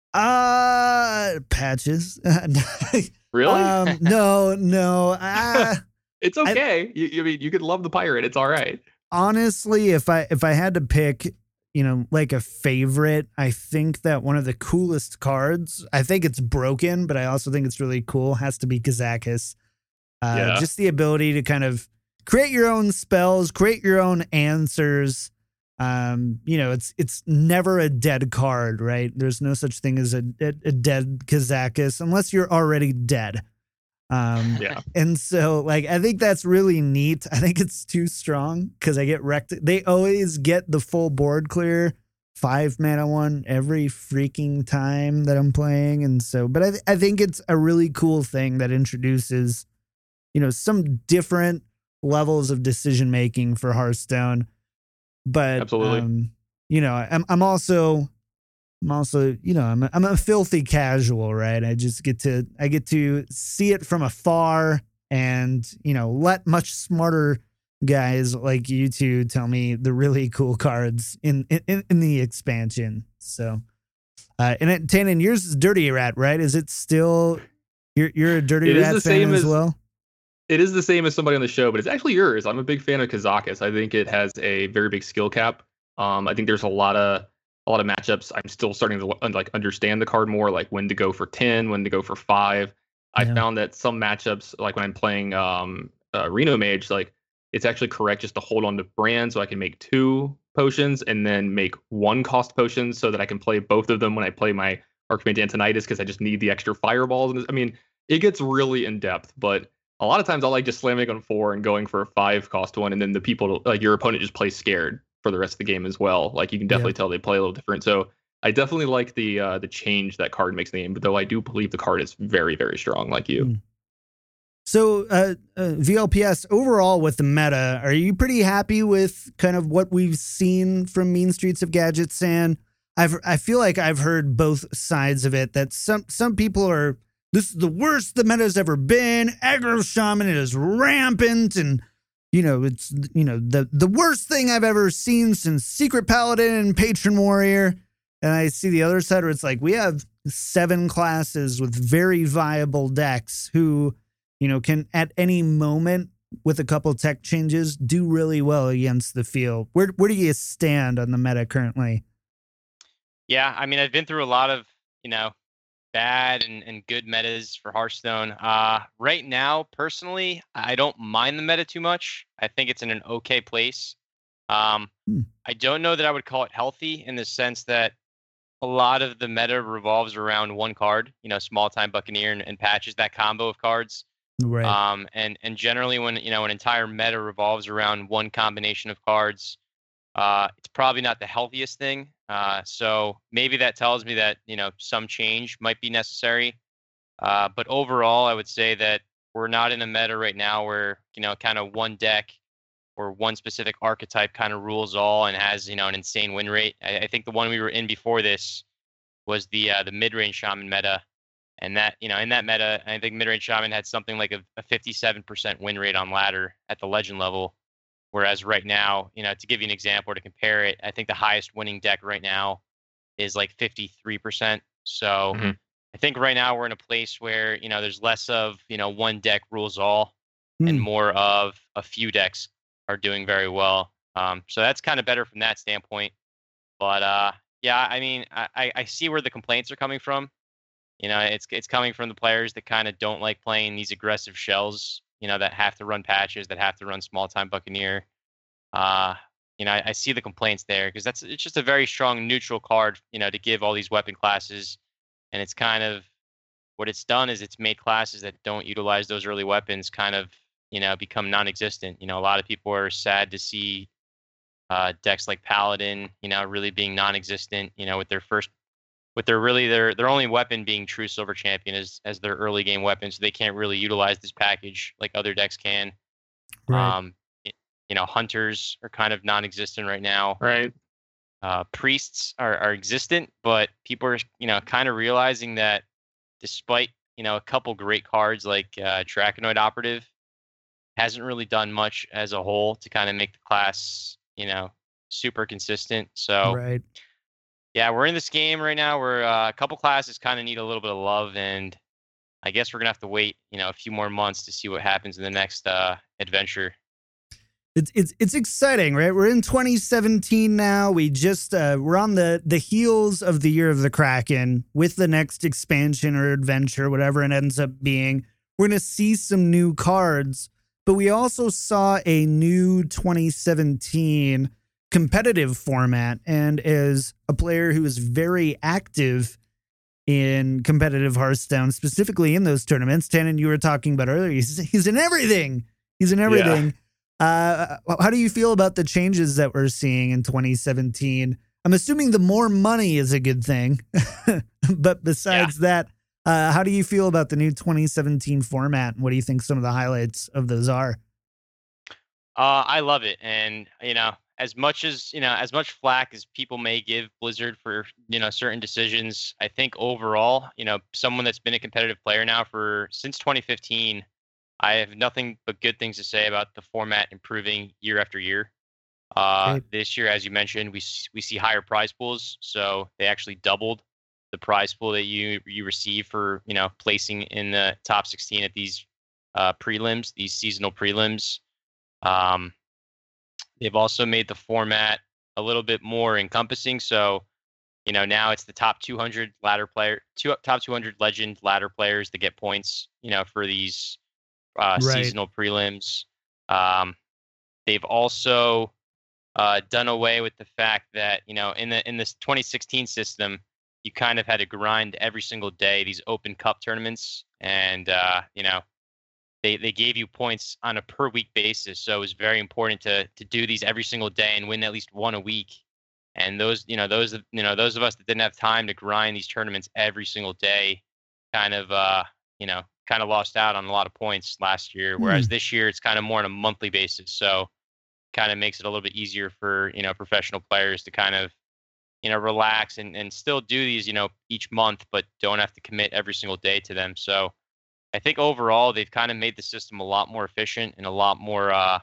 Uh, patches. Really? Um, no, no. Uh, it's okay. I, you, you mean you could love the pirate. It's all right. Honestly, if I if I had to pick, you know, like a favorite, I think that one of the coolest cards, I think it's broken, but I also think it's really cool, has to be Kazakis. Uh, yeah. Just the ability to kind of create your own spells, create your own answers. Um, you know, it's it's never a dead card, right? There's no such thing as a, a, a dead Kazakis unless you're already dead. Um, yeah. And so, like, I think that's really neat. I think it's too strong because I get wrecked. They always get the full board clear, five mana one every freaking time that I'm playing. And so, but I, th- I think it's a really cool thing that introduces, you know, some different levels of decision making for Hearthstone. But, absolutely, um, you know, I'm I'm also I'm also, you know, I'm a, I'm a filthy casual, right? I just get to I get to see it from afar and, you know, let much smarter guys like you two tell me the really cool cards in in, in the expansion. So, uh, and it, Tannen, yours is Dirty Rat, right? Is it still you're you're a Dirty it Rat fan as, as well? It is the same as somebody on the show, but it's actually yours. I'm a big fan of Kazakus. I think it has a very big skill cap. Um, I think there's a lot of a lot of matchups. I'm still starting to like understand the card more, like when to go for ten, when to go for five. Yeah. I found that some matchups, like when I'm playing um, uh, Reno Mage, like it's actually correct just to hold on to Brand so I can make two potions and then make one cost potions so that I can play both of them when I play my Archmage Antonidas because I just need the extra fireballs. I mean, it gets really in depth, but a lot of times I like just slamming on four and going for a five cost one, and then the people, like your opponent, just plays scared for the rest of the game as well. Like you can definitely yeah. tell they play a little different. So I definitely like the uh, the change that card makes in the game, but though I do believe the card is very, very strong, like you. Mm. So uh, uh, V L P S, overall with the meta, are you pretty happy with kind of what we've seen from Mean Streets of Gadgetzan? I've I feel like I've heard both sides of it, that some some people are, this is the worst the meta's ever been. Aggro Shaman is rampant, and you know it's you know the the worst thing I've ever seen since Secret Paladin and Patron Warrior. And I see the other side where it's like we have seven classes with very viable decks who, you know, can at any moment with a couple tech changes do really well against the field. Where where do you stand on the meta currently? Yeah, I mean, I've been through a lot of, you know, bad and, and good metas for Hearthstone. Uh, right now, personally, I don't mind the meta too much. I think it's in an okay place. Um, hmm. I don't know that I would call it healthy in the sense that a lot of the meta revolves around one card, you know, Small Time Buccaneer and, and Patches, that combo of cards. Right. Um, and, and generally when, you know, an entire meta revolves around one combination of cards, uh, it's probably not the healthiest thing. Uh, so maybe that tells me that, you know, some change might be necessary. Uh, but overall, I would say that we're not in a meta right now where, you know, kind of one deck or one specific archetype kind of rules all and has, you know, an insane win rate. I, I think the one we were in before this was the uh, the mid-range Shaman meta. And that, you know, in that meta, I think mid-range Shaman had something like a, a fifty-seven percent win rate on ladder at the legend level. Whereas right now, you know, to give you an example or to compare it, I think the highest winning deck right now is like fifty-three percent. So mm-hmm. I think right now we're in a place where, you know, there's less of, you know, one deck rules all mm. and more of a few decks are doing very well. Um, so that's kind of better from that standpoint. But uh, yeah, I mean, I, I see where the complaints are coming from. You know, it's it's coming from the players that kind of don't like playing these aggressive shells, you know, that have to run Patches, that have to run Small Time Buccaneer. Uh, you know, I, I see the complaints there because that's it's just a very strong neutral card, you know, to give all these weapon classes. And it's kind of what it's done is it's made classes that don't utilize those early weapons kind of, you know, become non-existent. You know, a lot of people are sad to see uh, decks like Paladin, you know, really being non-existent, you know, with their first, with their really, their their only weapon being True Silver Champion as, as their early game weapon. So they can't really utilize this package like other decks can. Right. Um, you know, Hunters are kind of non-existent right now. Right. Uh, priests are, are existent, but people are, you know, kind of realizing that despite, you know, a couple great cards like uh, Draconoid Operative, hasn't really done much as a whole to kind of make the class, you know, super consistent. So, right. yeah, we're in this game right now where uh, a couple classes kind of need a little bit of love, and I guess we're gonna have to wait, you know, a few more months to see what happens in the next uh, adventure. It's it's it's exciting, right? We're in twenty seventeen now. We just uh, we're on the the heels of the Year of the Kraken with the next expansion or adventure, whatever it ends up being. We're gonna see some new cards, but we also saw a new twenty seventeen competitive format. And as a player who is very active in competitive Hearthstone, specifically in those tournaments, Tannen, you were talking about earlier, he's he's in everything. He's in everything. Yeah. Uh, how do you feel about the changes that we're seeing in twenty seventeen? I'm assuming the more money is a good thing, but besides yeah. that, uh, how do you feel about the new twenty seventeen format? And what do you think some of the highlights of those are? Uh, I love it. And, you know, as much as, you know, as much flack as people may give Blizzard for, you know, certain decisions, I think overall, you know, someone that's been a competitive player now for since twenty fifteen, I have nothing but good things to say about the format improving year after year. Uh, this year, as you mentioned, we we see higher prize pools, so they actually doubled the prize pool that you you receive for, you know, placing in the top sixteen at these uh, prelims, these seasonal prelims. Um, they've also made the format a little bit more encompassing, so you know now it's the top two hundred ladder player, two top two hundred legend ladder players that get points, you know, for these uh, right. seasonal prelims. Um, they've also uh, done away with the fact that, you know, in the in this twenty sixteen system, you kind of had to grind every single day these open cup tournaments, and uh, you know, they they gave you points on a per week basis. So it was very important to to do these every single day and win at least one a week. And those, you know, those you know those of us that didn't have time to grind these tournaments every single day, kind of uh, you know, kind of lost out on a lot of points last year. Whereas mm. this year it's kind of more on a monthly basis. So kind of makes it a little bit easier for, you know, professional players to kind of, you know, relax and, and still do these, you know, each month, but don't have to commit every single day to them. So I think overall they've kind of made the system a lot more efficient and a lot more, uh,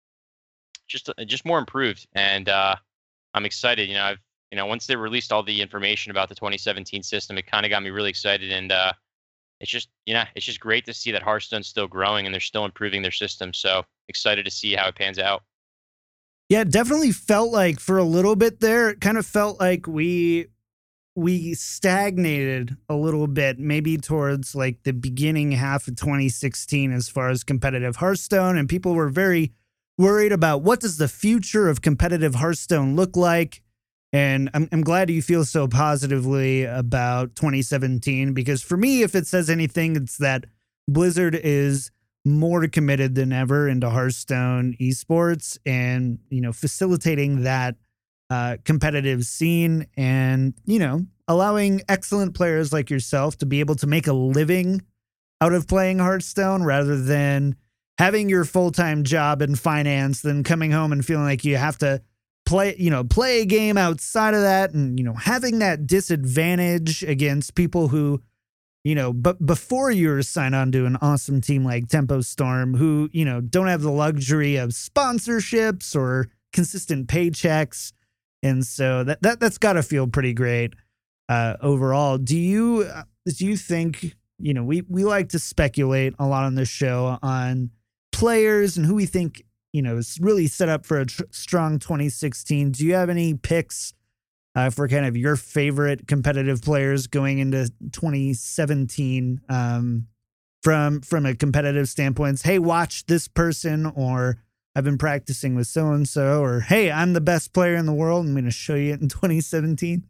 just, just more improved. And uh, I'm excited, you know, I've, you know, once they released all the information about the twenty seventeen system, it kind of got me really excited. And uh, it's just, you know, it's just great to see that Hearthstone's still growing and they're still improving their system. So excited to see how it pans out. Yeah, it definitely felt like for a little bit there, it kind of felt like we we stagnated a little bit, maybe towards like the beginning half of twenty sixteen as far as competitive Hearthstone, and people were very worried about what does the future of competitive Hearthstone look like. And I'm I'm glad you feel so positively about twenty seventeen, because for me, if it says anything, it's that Blizzard is more committed than ever into Hearthstone esports and, you know, facilitating that uh, competitive scene and, you know, allowing excellent players like yourself to be able to make a living out of playing Hearthstone rather than having your full-time job in finance, then coming home and feeling like you have to play, you know, play a game outside of that and, you know, having that disadvantage against people who, you know, but before you sign on to an awesome team like Tempo Storm, who, you know, don't have the luxury of sponsorships or consistent paychecks. And so that, that, that's got to feel pretty great uh, overall. Do you, do you think, you know, we, we like to speculate a lot on this show on players and who we think, you know, is really set up for a tr- strong twenty sixteen. Do you have any picks Uh, for kind of your favorite competitive players going into twenty seventeen um, from from a competitive standpoint? Hey, watch this person, or I've been practicing with so-and-so, or hey, I'm the best player in the world. I'm going to show you it in twenty seventeen.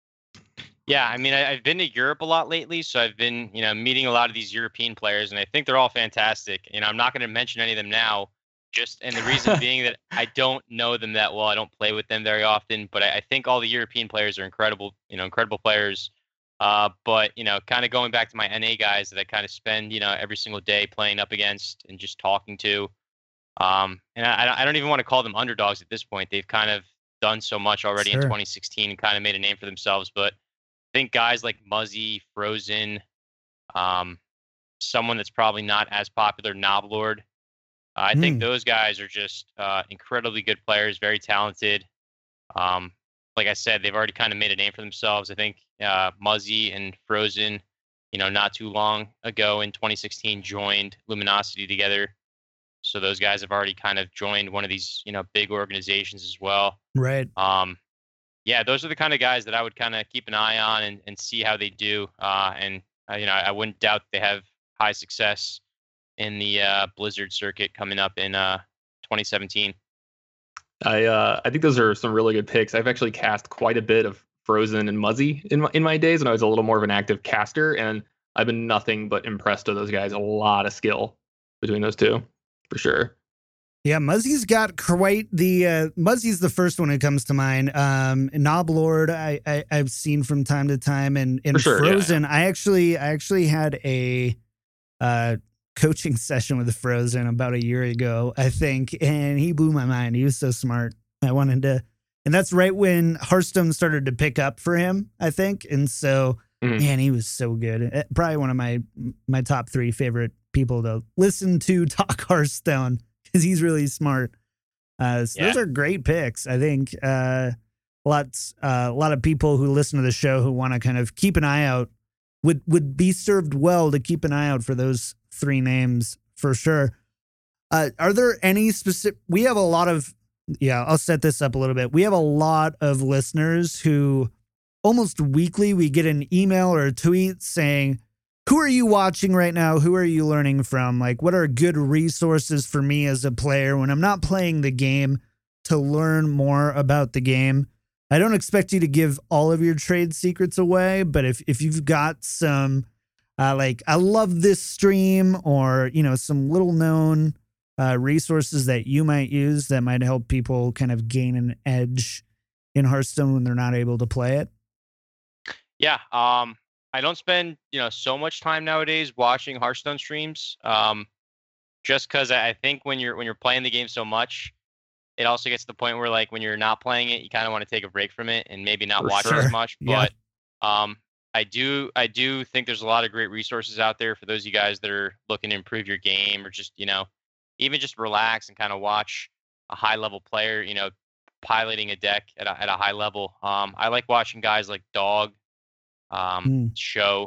Yeah, I mean, I, I've been to Europe a lot lately, so I've been, you know, meeting a lot of these European players, and I think they're all fantastic. You know, I'm not going to mention any of them now. Just and the reason being that I don't know them that well. I don't play with them very often, but I, I think all the European players are incredible, you know, incredible players. Uh, but, you know, kind of going back to my N A guys that I kind of spend, you know, every single day playing up against and just talking to. Um, and I, I don't even want to call them underdogs at this point. They've kind of done so much already sure. in twenty sixteen and kind of made a name for themselves. But I think guys like Muzzy, Frozen, um, someone that's probably not as popular, Noblord. Uh, I mm. think those guys are just uh, incredibly good players, very talented. Um, like I said, they've already kind of made a name for themselves. I think uh, Muzzy and Frozen, you know, not too long ago in twenty sixteen joined Luminosity together. So those guys have already kind of joined one of these, you know, big organizations as well. Right. Um, yeah, those are the kind of guys that I would kind of keep an eye on and, and see how they do. Uh, and, uh, you know, I wouldn't doubt they have high success in the uh, Blizzard circuit coming up in uh, twenty seventeen. I uh, I think those are some really good picks. I've actually cast quite a bit of Frozen and Muzzy in my, in my days when I was a little more of an active caster, and I've been nothing but impressed with those guys. A lot of skill between those two, for sure. Yeah, Muzzy's got quite the uh, Muzzy's the first one that comes to mind. Um, Noblord, I, I I've seen from time to time, and and sure, Frozen. Yeah. I actually I actually had a uh. coaching session with Frozen about a year ago, I think, and he blew my mind. He was so smart. I wanted to, and that's right when Hearthstone started to pick up for him, I think. And so, mm-hmm. man, he was so good. Probably one of my my top three favorite people to listen to talk Hearthstone because he's really smart. Uh, so yeah. Those are great picks. I think uh, lots, uh, a lot of people who listen to the show who want to kind of keep an eye out would would be served well to keep an eye out for those three names for sure. Uh, are there any specific? We have a lot of. Yeah, I'll set this up a little bit. We have a lot of listeners who almost weekly we get an email or a tweet saying, who are you watching right now? Who are you learning from? Like, what are good resources for me as a player when I'm not playing the game to learn more about the game? I don't expect you to give all of your trade secrets away, but if, if you've got some, uh, like, I love this stream or, you know, some little known uh, resources that you might use that might help people kind of gain an edge in Hearthstone when they're not able to play it. Yeah. Um, I don't spend, you know, so much time nowadays watching Hearthstone streams. Um, just because I think when you're when you're playing the game so much, it also gets to the point where like when you're not playing it, you kind of want to take a break from it and maybe not For watch sure. it as much. Yeah. But um, I do I do think there's a lot of great resources out there for those of you guys that are looking to improve your game or just, you know, even just relax and kind of watch a high level player, you know, piloting a deck at a, at a high level. Um, I like watching guys like Dog. Um, mm. Show.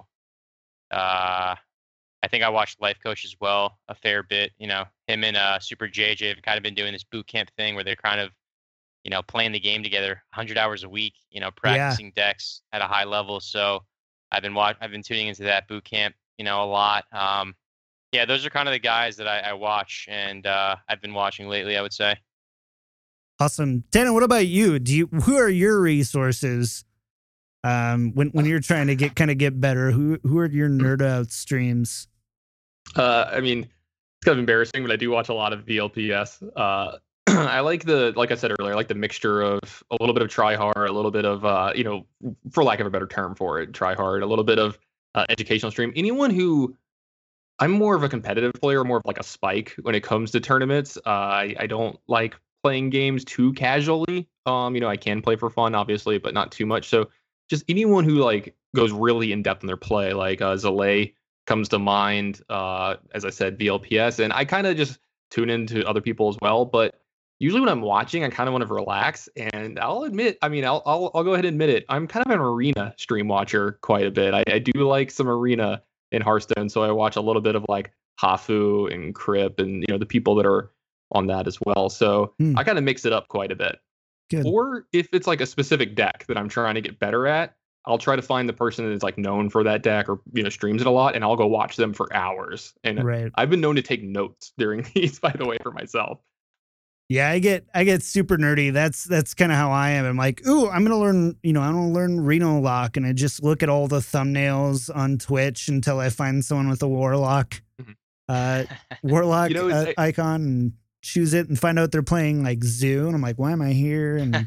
Uh, I think I watched Life Coach as well a fair bit. You know, him and uh, Super J J have kind of been doing this boot camp thing where they're kind of, you know, playing the game together, one hundred hours a week. You know, practicing yeah. decks at a high level. So I've been watch- I've been tuning into that boot camp, you know, a lot. Um, yeah, those are kind of the guys that I, I watch and uh, I've been watching lately, I would say. Awesome, Tanner. What about you? Do you who are your resources? Um, when when you're trying to get kind of get better, who who are your nerd out streams? Uh, I mean, it's kind of embarrassing, but I do watch a lot of V L P S. Uh, I like the, like I said earlier, I like the mixture of a little bit of try hard, a little bit of, uh, you know, for lack of a better term for it, try hard, a little bit of uh, educational stream. Anyone who, I'm more of a competitive player, more of like a spike when it comes to tournaments. Uh, I I don't like playing games too casually. Um, you know, I can play for fun, obviously, but not too much. So. Just anyone who like goes really in depth in their play, like uh, Zalay comes to mind. Uh, as I said, V L P S, and I kind of just tune into other people as well. But usually when I'm watching, I kind of want to relax. And I'll admit, I mean, I'll, I'll I'll go ahead and admit it. I'm kind of an arena stream watcher quite a bit. I, I do like some arena in Hearthstone, so I watch a little bit of like Hafu and Crip, and you know the people that are on that as well. So hmm. I kind of mix it up quite a bit. Good. Or if it's like a specific deck that I'm trying to get better at, I'll try to find the person that is like known for that deck or, you know, streams it a lot, and I'll go watch them for hours. And right. I've been known to take notes during these, by the way, for myself. Yeah, I get I get super nerdy. That's that's kind of how I am. I'm like, ooh, I'm gonna learn, you know, I'm gonna learn Reno Lock, and I just look at all the thumbnails on Twitch until I find someone with a Warlock, mm-hmm. uh, Warlock you know, uh, I, icon and choose it and find out they're playing like Zoo, and I'm like, why am I here? And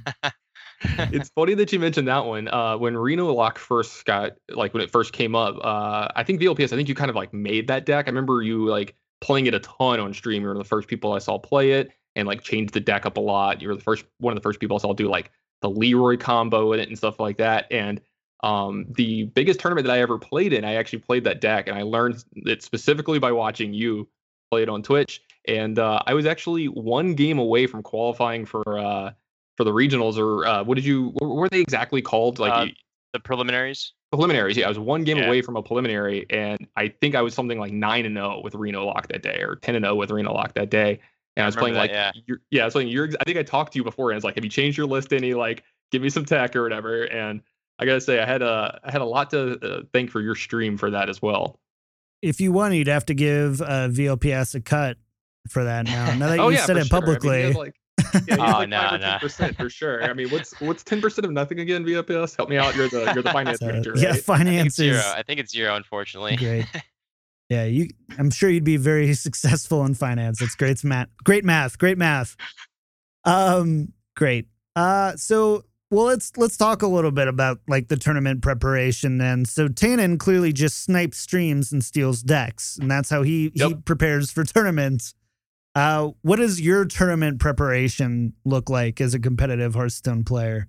it's funny that you mentioned that one. Uh, when Reno Lock first got, like when it first came up, uh, I think V L P S, I think you kind of like made that deck. I remember you like playing it a ton on stream. You were the first people I saw play it and like changed the deck up a lot. You were the first, one of the first people I saw do like the Leroy combo in it and stuff like that. And um, the biggest tournament that I ever played in, I actually played that deck, and I learned it specifically by watching you play it on Twitch. And uh, I was actually one game away from qualifying for uh, for the regionals, or uh, what did you? What were they exactly called? Like uh, the preliminaries. Preliminaries, yeah. I was one game yeah. away from a preliminary, and I think I was something like nine and zero with Reno Lock that day, or ten and zero with Reno Lock that day. And I, I was playing that, like, yeah, you're, yeah, I was playing. Your, I think I talked to you before, and it's like, have you changed your list any? Like, give me some tech or whatever. And I gotta say, I had a, I had a lot to uh, thank for your stream for that as well. If you won, you'd have to give uh, V L P S a cut for that now. Now that oh, you yeah, said it sure. publicly. I mean, like, yeah, oh, like no, five or no. ten percent for sure. I mean, what's what's ten percent of nothing again? V L P S, help me out. You're the you're the finance so, manager, right? Yeah, finance I is zero. I think it's zero, unfortunately. Great. Yeah, you. I'm sure you'd be very successful in finance. It's great math. Great math. Great math. Um, great. Uh, so well, let's let's talk a little bit about like the tournament preparation then. So Tannen clearly just snipes streams and steals decks, and that's how he yep. he prepares for tournaments. Uh, what does your tournament preparation look like as a competitive Hearthstone player?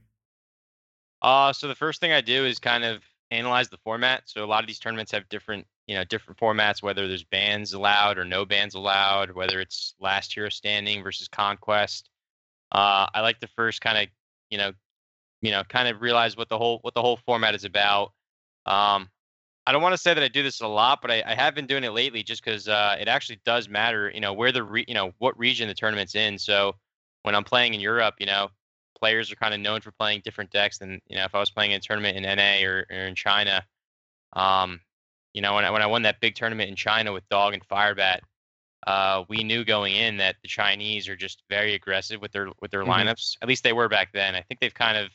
Uh, so the first thing I do is kind of analyze the format. So a lot of these tournaments have different, you know, different formats, whether there's bans allowed or no bans allowed, whether it's last hero standing versus conquest. Uh, I like to first kind of, you know, you know, kind of realize what the whole what the whole format is about. Um, I don't want to say that I do this a lot, but I, I have been doing it lately just because uh, it actually does matter, you know, where the, re- you know, what region the tournament's in. So when I'm playing in Europe, you know, players are kind of known for playing different decks than, you know, if I was playing in a tournament in N A or, or in China. Um, you know, when I, when I won that big tournament in China with Dog and Firebat, uh, we knew going in that the Chinese are just very aggressive with their with their mm-hmm. lineups. At least they were back then. I think they've kind of,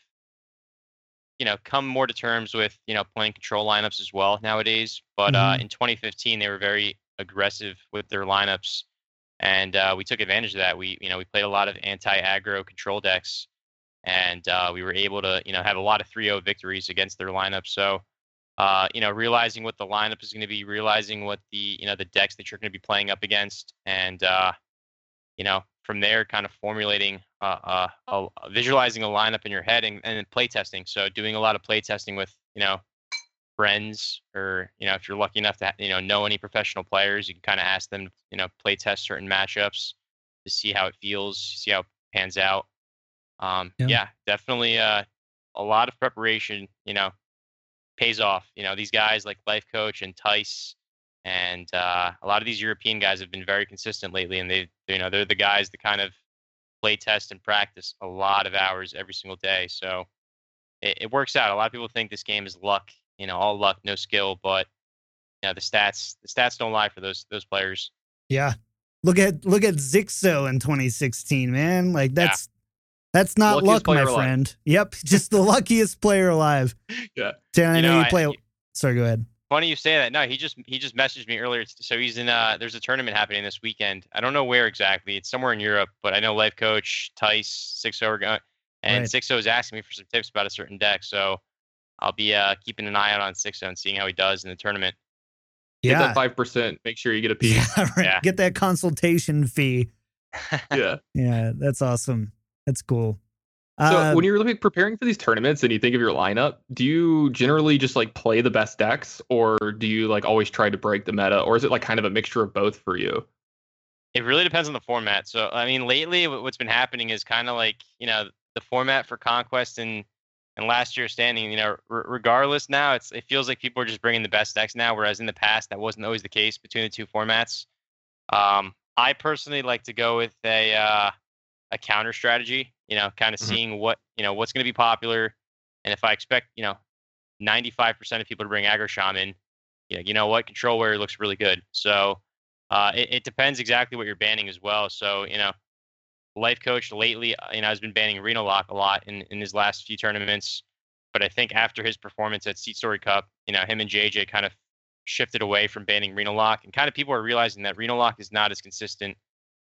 you know, come more to terms with, you know, playing control lineups as well nowadays. But mm-hmm. uh, in twenty fifteen, they were very aggressive with their lineups, and uh, we took advantage of that. We, you know, we played a lot of anti-aggro control decks, and uh, we were able to, you know, have a lot of three oh victories against their lineup. So, uh, you know, realizing what the lineup is going to be, realizing what the, you know, the decks that you're going to be playing up against, and uh, you know, from there, kind of formulating, uh, uh, a, visualizing a lineup in your head, and, and then play testing. So doing a lot of play testing with, you know, friends, or, you know, if you're lucky enough to, you know, know any professional players, you can kind of ask them, you know, play test certain matchups to see how it feels, see how it pans out. Um, yeah. yeah, definitely, uh, a lot of preparation, you know, pays off. You know, these guys like Life Coach and Tice, and uh, a lot of these European guys have been very consistent lately, and they, you know, they're the guys that kind of play test and practice a lot of hours every single day. So it, it works out. A lot of people think this game is luck, you know, all luck, no skill, but you know, the stats, the stats don't lie for those those players. Yeah, look at look at Zixo in twenty sixteen, man. Like that's yeah. that's not luckiest luck, my friend. Alive. Yep, just the luckiest player alive. Yeah, Dan, I you know, know you play. I, Sorry, go ahead. Funny you say that. No, he just he just messaged me earlier. So he's in. Uh, there's a tournament happening this weekend. I don't know where exactly. It's somewhere in Europe, but I know Life Coach, Tice, Zixo are going, and right. Zixo is asking me for some tips about a certain deck. So I'll be uh, keeping an eye out on Zixo and seeing how he does in the tournament. Yeah, get that five percent. Make sure you get a piece. Yeah, right. yeah. Get that consultation fee. yeah, yeah, that's awesome. That's cool. So uh, when you're like preparing for these tournaments and you think of your lineup, do you generally just like play the best decks, or do you like always try to break the meta, or is it like kind of a mixture of both for you? It really depends on the format. So, I mean, lately what's been happening is kind of like, you know, the format for Conquest and, and last year standing, you know, r- regardless now, it's, it feels like people are just bringing the best decks now, whereas in the past, that wasn't always the case between the two formats. Um, I personally like to go with a, uh, a counter strategy, you know, kind of mm-hmm. seeing what, you know, what's going to be popular. And if I expect, you know, ninety-five percent of people to bring Aggro Shaman, you know, you know what, Control Warrior looks really good. So uh, it, it depends exactly what you're banning as well. So, you know, Life Coach lately, you know, has been banning Reno Lock a lot in, in his last few tournaments. But I think after his performance at Seat Story Cup, you know, him and J J kind of shifted away from banning Reno Lock, and kind of people are realizing that Reno Lock is not as consistent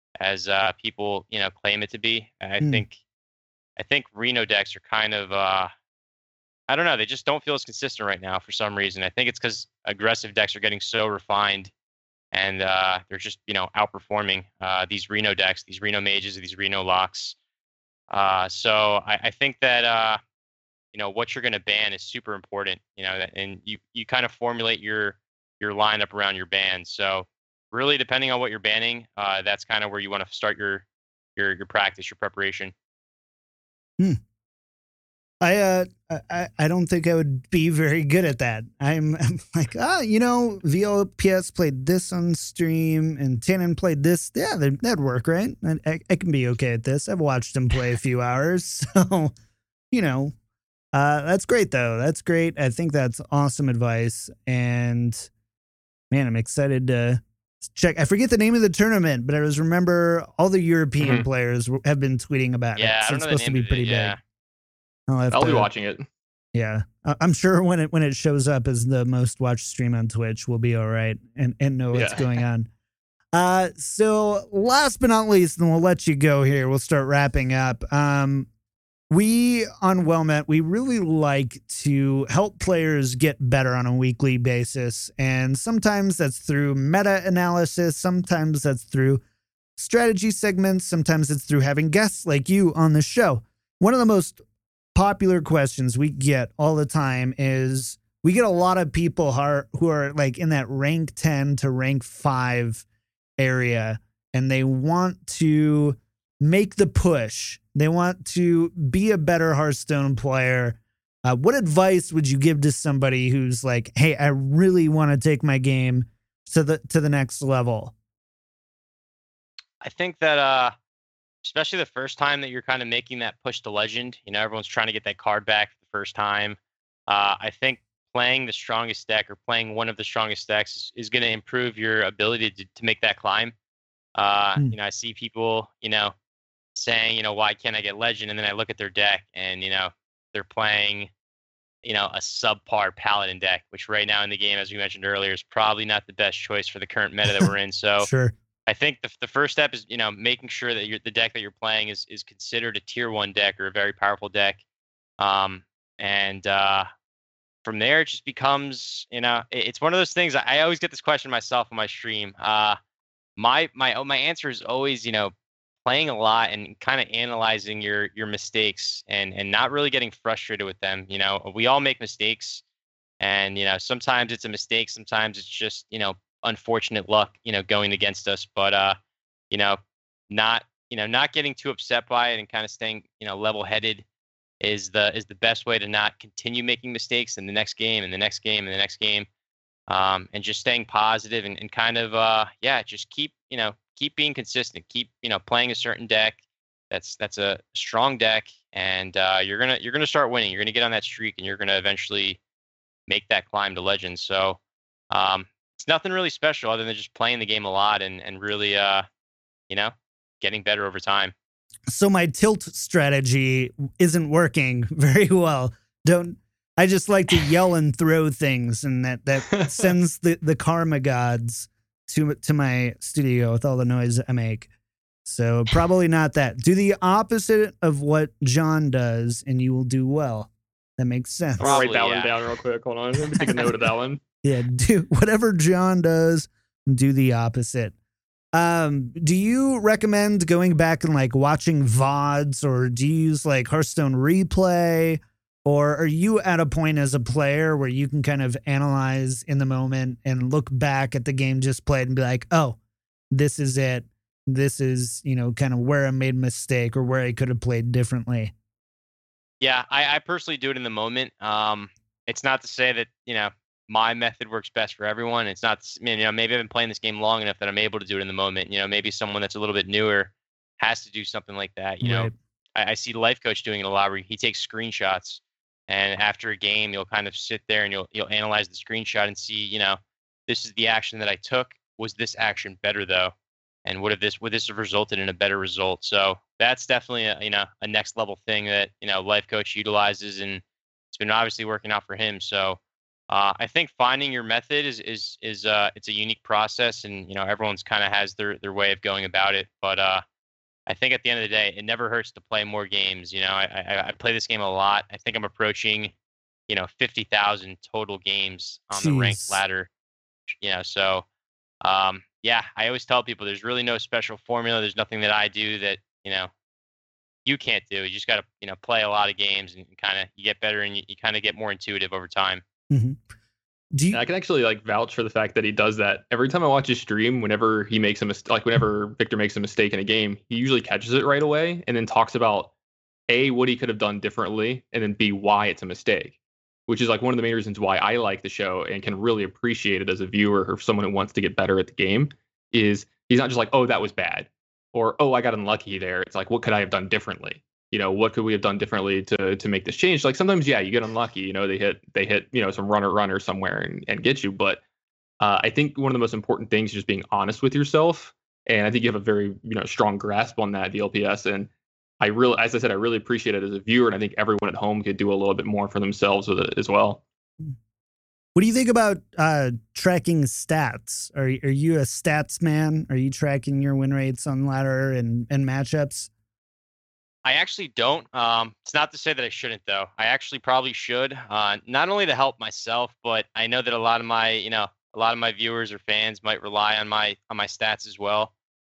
as uh, people, you know, claim it to be. I mm. think, I think Reno decks are kind of, uh, I don't know, they just don't feel as consistent right now for some reason. I think it's because aggressive decks are getting so refined, and uh, they're just, you know, outperforming uh, these Reno decks, these Reno mages, these Reno locks. Uh, so I, I think that, uh, you know, what you're going to ban is super important, you know, and you, you kind of formulate your, your lineup around your ban. So really, depending on what you're banning, uh, that's kind of where you want to start your, your, your practice, your preparation. Hmm. I, uh, I, I don't think I would be very good at that. I'm, I'm like, ah, you know, V L P S played this on stream and Tannen played this. Yeah, that'd work, right? I, I, I can be okay at this. I've watched him play a few hours. So, you know, uh, that's great though. That's great. I think that's awesome advice. And man, I'm excited to check. I forget the name of the tournament, but I just remember all the European mm-hmm. players have been tweeting about yeah, it. So it's supposed to be pretty it, yeah. big. I'll, I'll to, be watching it. Yeah, I'm sure when it when it shows up as the most watched stream on Twitch, we'll be all right and, and know what's yeah. going on. Uh, so last but not least, and we'll let you go here. We'll start wrapping up. Um, we on WellMet, we really like to help players get better on a weekly basis, and sometimes that's through meta analysis. Sometimes that's through strategy segments. Sometimes it's through having guests like you on the show. One of the most popular questions we get all the time is we get a lot of people who are, who are like in that rank ten to rank five area, and they want to make the push. They want to be a better Hearthstone player. Uh, what advice would you give to somebody who's like, hey, I really want to take my game to the to the next level? I think that uh, especially the first time that you're kind of making that push to legend, you know, everyone's trying to get that card back the first time. Uh, I think playing the strongest deck or playing one of the strongest decks is, is going to improve your ability to, to make that climb. Uh, mm. You know, I see people, you know, saying, you know, why can't I get legend? And then I look at their deck and, you know, they're playing, you know, a subpar Paladin deck, which right now in the game, as we mentioned earlier, is probably not the best choice for the current meta that we're in. So sure. I think the the first step is, you know, making sure that you're, the deck that you're playing is is considered a tier one deck or a very powerful deck. Um, and uh, from there, it just becomes, you know, it, it's one of those things. I, I always get this question myself on my stream. Uh, my my my answer is always, you know, playing a lot and kind of analyzing your your mistakes and and not really getting frustrated with them. You know, we all make mistakes, and you know, sometimes it's a mistake, sometimes it's just, you know, unfortunate luck, you know, going against us. But uh, you know, not you know not getting too upset by it and kind of staying, you know, level headed is the is the best way to not continue making mistakes in the next game and the next game and the next game. Um, and just staying positive and, and kind of uh yeah, just keep, you know, keep being consistent, keep, you know, playing a certain deck that's that's a strong deck, and uh, you're gonna you're gonna start winning. You're gonna get on that streak, and you're gonna eventually make that climb to legends. So um, it's nothing really special other than just playing the game a lot and and really uh you know getting better over time. So my tilt strategy isn't working very well. Don't I just like to yell and throw things, and that that sends the the karma gods to to my studio with all the noise I make. So probably not that. Do the opposite of what John does, and you will do well. That makes sense. I'll write that yeah. one down real quick. Hold on. Let me take a note of that one. Yeah, do whatever John does, do the opposite. Um, do you recommend going back and like watching V O Ds, or do you use like Hearthstone Replay? Or are you at a point as a player where you can kind of analyze in the moment and look back at the game just played and be like, oh, this is it. This is, you know, kind of where I made a mistake or where I could have played differently? Yeah, I, I personally do it in the moment. Um, it's not to say that, you know, my method works best for everyone. It's not, you know, maybe I've been playing this game long enough that I'm able to do it in the moment. You know, maybe someone that's a little bit newer has to do something like that. You right. know, I, I see Life Coach doing it a lot where he takes screenshots. And after a game, you'll kind of sit there and you'll you'll analyze the screenshot and see, you know, this is the action that I took. Was this action better though? And would have this would this have resulted in a better result? So that's definitely a, you know, a next level thing that, you know, Life Coach utilizes, and it's been obviously working out for him. So uh, I think finding your method is is is uh it's a unique process, and you know, everyone's kind of has their their way of going about it. But uh, I think at the end of the day, it never hurts to play more games. You know, I, I, I play this game a lot. I think I'm approaching, you know, fifty thousand total games on Jeez. the ranked ladder. You know, so, um, yeah, I always tell people there's really no special formula. There's nothing that I do that, you know, you can't do. You just got to, you know, play a lot of games and kind of you get better, and you, you kind of get more intuitive over time. Mm-hmm. Do you- I can actually like vouch for the fact that he does that. Every time I watch his stream, whenever he makes a mistake, like whenever Victor makes a mistake in a game, he usually catches it right away and then talks about A, what he could have done differently, and then B, why it's a mistake, which is like one of the main reasons why I like the show and can really appreciate it as a viewer or someone who wants to get better at the game. Is he's not just like, oh, that was bad, or oh, I got unlucky there. It's like, what could I have done differently? You know, what could we have done differently to to make this change? Like sometimes, yeah, you get unlucky. You know, they hit they hit you know some runner runner somewhere and, and get you. But uh, I think one of the most important things is just being honest with yourself. And I think you have a very you know strong grasp on that, the L P S. And I really, as I said, I really appreciate it as a viewer. And I think everyone at home could do a little bit more for themselves with it as well. What do you think about uh, tracking stats? Are are you a stats man? Are you tracking your win rates on ladder and and matchups? I actually don't. Um, it's not to say that I shouldn't, though. I actually probably should, uh, not only to help myself, but I know that a lot of my, you know, a lot of my viewers or fans might rely on my on my stats as well.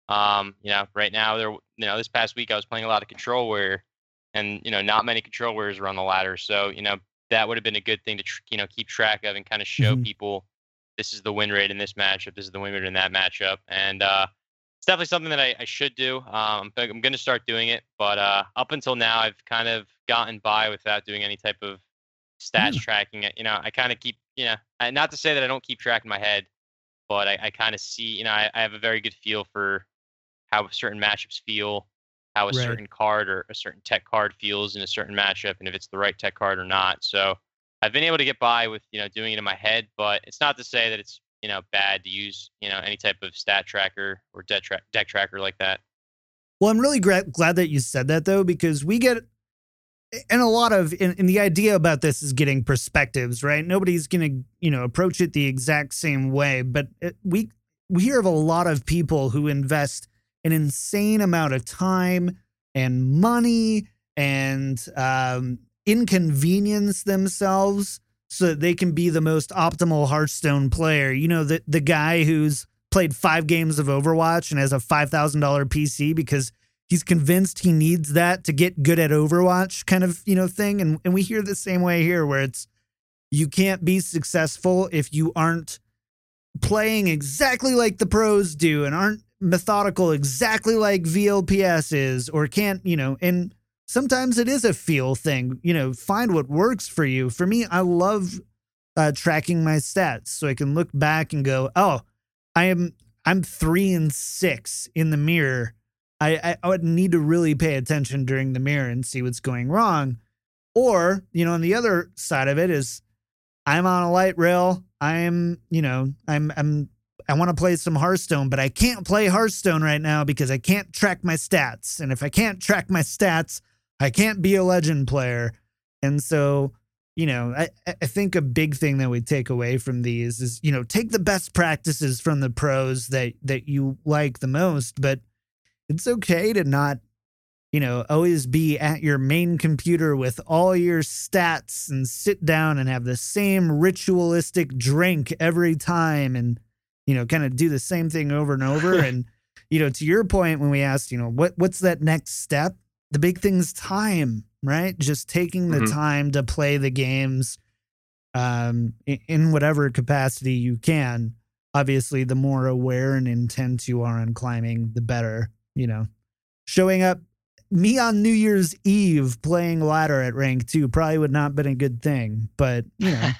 Um, you know, right now there, you know, this past week I was playing a lot of Control Warrior, and you know, not many Control Warriors were on the ladder. So you know, that would have been a good thing to tr- you know keep track of and kind of show mm-hmm. people this is the win rate in this matchup, this is the win rate in that matchup, and uh, it's definitely something that I, I should do. Um, but I'm going to start doing it. But uh, up until now, I've kind of gotten by without doing any type of stats mm. tracking. You know, I kind of keep, you know, not to say that I don't keep track in my head, but I, I kind of see, you know, I, I have a very good feel for how certain matchups feel, how a right. certain card or a certain tech card feels in a certain matchup, and if it's the right tech card or not. So I've been able to get by with, you know, doing it in my head, but it's not to say that it's, you know, bad to use, you know, any type of stat tracker or deck, tra- deck tracker like that. Well, I'm really gra- glad that you said that, though, because we get, and a lot of, and, and the idea about this is getting perspectives, right? Nobody's going to, you know, approach it the exact same way, but it, we, we hear of a lot of people who invest an insane amount of time and money and um, inconvenience themselves so that they can be the most optimal Hearthstone player. You know, the, the guy who's played five games of Overwatch and has a five thousand dollars P C because he's convinced he needs that to get good at Overwatch kind of, you know, thing. And, and we hear the same way here where it's, you can't be successful if you aren't playing exactly like the pros do and aren't methodical exactly like V L P S is, or can't, you know, and sometimes it is a feel thing, you know, find what works for you. For me, I love uh, tracking my stats so I can look back and go, oh, I am, I'm three and six in the mirror. I, I, I would need to really pay attention during the mirror and see what's going wrong. Or, you know, on the other side of it is I'm on a light rail. I'm, you know, I'm, I'm, I want to play some Hearthstone, but I can't play Hearthstone right now because I can't track my stats. And if I can't track my stats, I can't be a legend player. And so, you know, I, I think a big thing that we take away from these is, you know, take the best practices from the pros that, that you like the most, but it's okay to not, you know, always be at your main computer with all your stats and sit down and have the same ritualistic drink every time and, you know, kind of do the same thing over and over. And, you know, to your point, when we asked, you know, what what's that next step? The big thing's time, right? Just taking the mm-hmm. time to play the games um, in whatever capacity you can. Obviously, the more aware and intent you are on climbing, the better, you know. Showing up, me on New Year's Eve playing ladder at rank two probably would not have been a good thing, but, you know.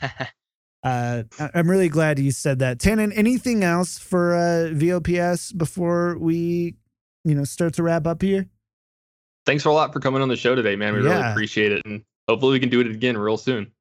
uh, I'm really glad you said that. Tannen, anything else for uh, V L P S before we, you know, start to wrap up here? Thanks for a lot for coming on the show today, man. We yeah. really appreciate it. And hopefully we can do it again real soon.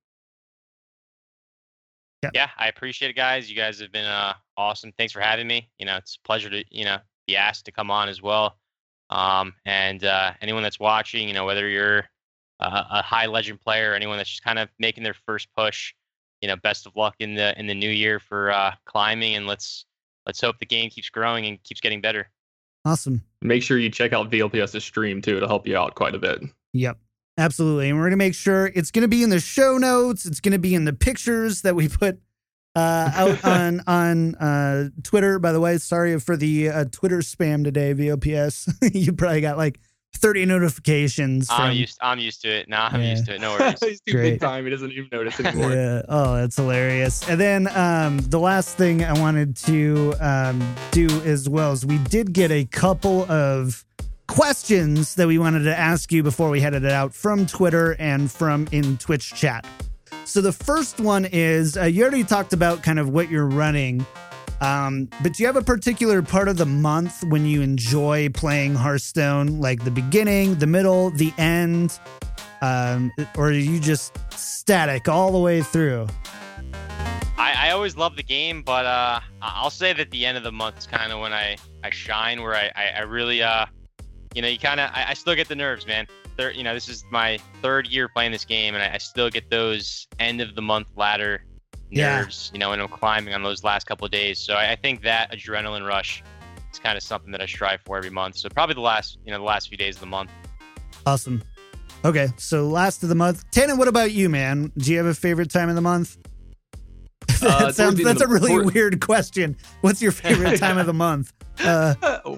Yeah. yeah, I appreciate it, guys. You guys have been uh, awesome. Thanks for having me. You know, it's a pleasure to, you know, be asked to come on as well. Um, and uh, anyone that's watching, you know, whether you're uh, a high legend player or anyone that's just kind of making their first push, you know, best of luck in the in the new year for uh, climbing. And let's let's hope the game keeps growing and keeps getting better. Awesome. Make sure you check out VLPS's stream too. It'll help you out quite a bit. Yep, absolutely. And we're going to make sure it's going to be in the show notes. It's going to be in the pictures that we put uh, out on, on uh, Twitter. By the way, sorry for the uh, Twitter spam today, V O P S. You probably got like thirty notifications. From... I'm used. I'm used to it. Nah, I'm yeah. used to it. No worries. He's too big time. He doesn't even notice anymore. Yeah. Oh, that's hilarious. And then um, the last thing I wanted to um, do as well is we did get a couple of questions that we wanted to ask you before we headed it out from Twitter and from in Twitch chat. So the first one is uh, you already talked about kind of what you're running. Um, but do you have a particular part of the month when you enjoy playing Hearthstone, like the beginning, the middle, the end, um, or are you just static all the way through? I, I always love the game, but uh, I'll say that the end of the month is kind of when I, I shine, where I, I, I really, uh, you know, you kind of, I, I still get the nerves, man. Third, you know, this is my third year playing this game, and I, I still get those end of the month ladder nerves, yeah. you know, and I'm climbing on those last couple of days. So I, I think that adrenaline rush is kind of something that I strive for every month. So probably the last, you know, the last few days of the month. Awesome. Okay. So last of the month. Tannen, what about you, man? Do you have a favorite time of the month? that uh, sounds, that's a really toward... weird question. What's your favorite time of the month? Uh,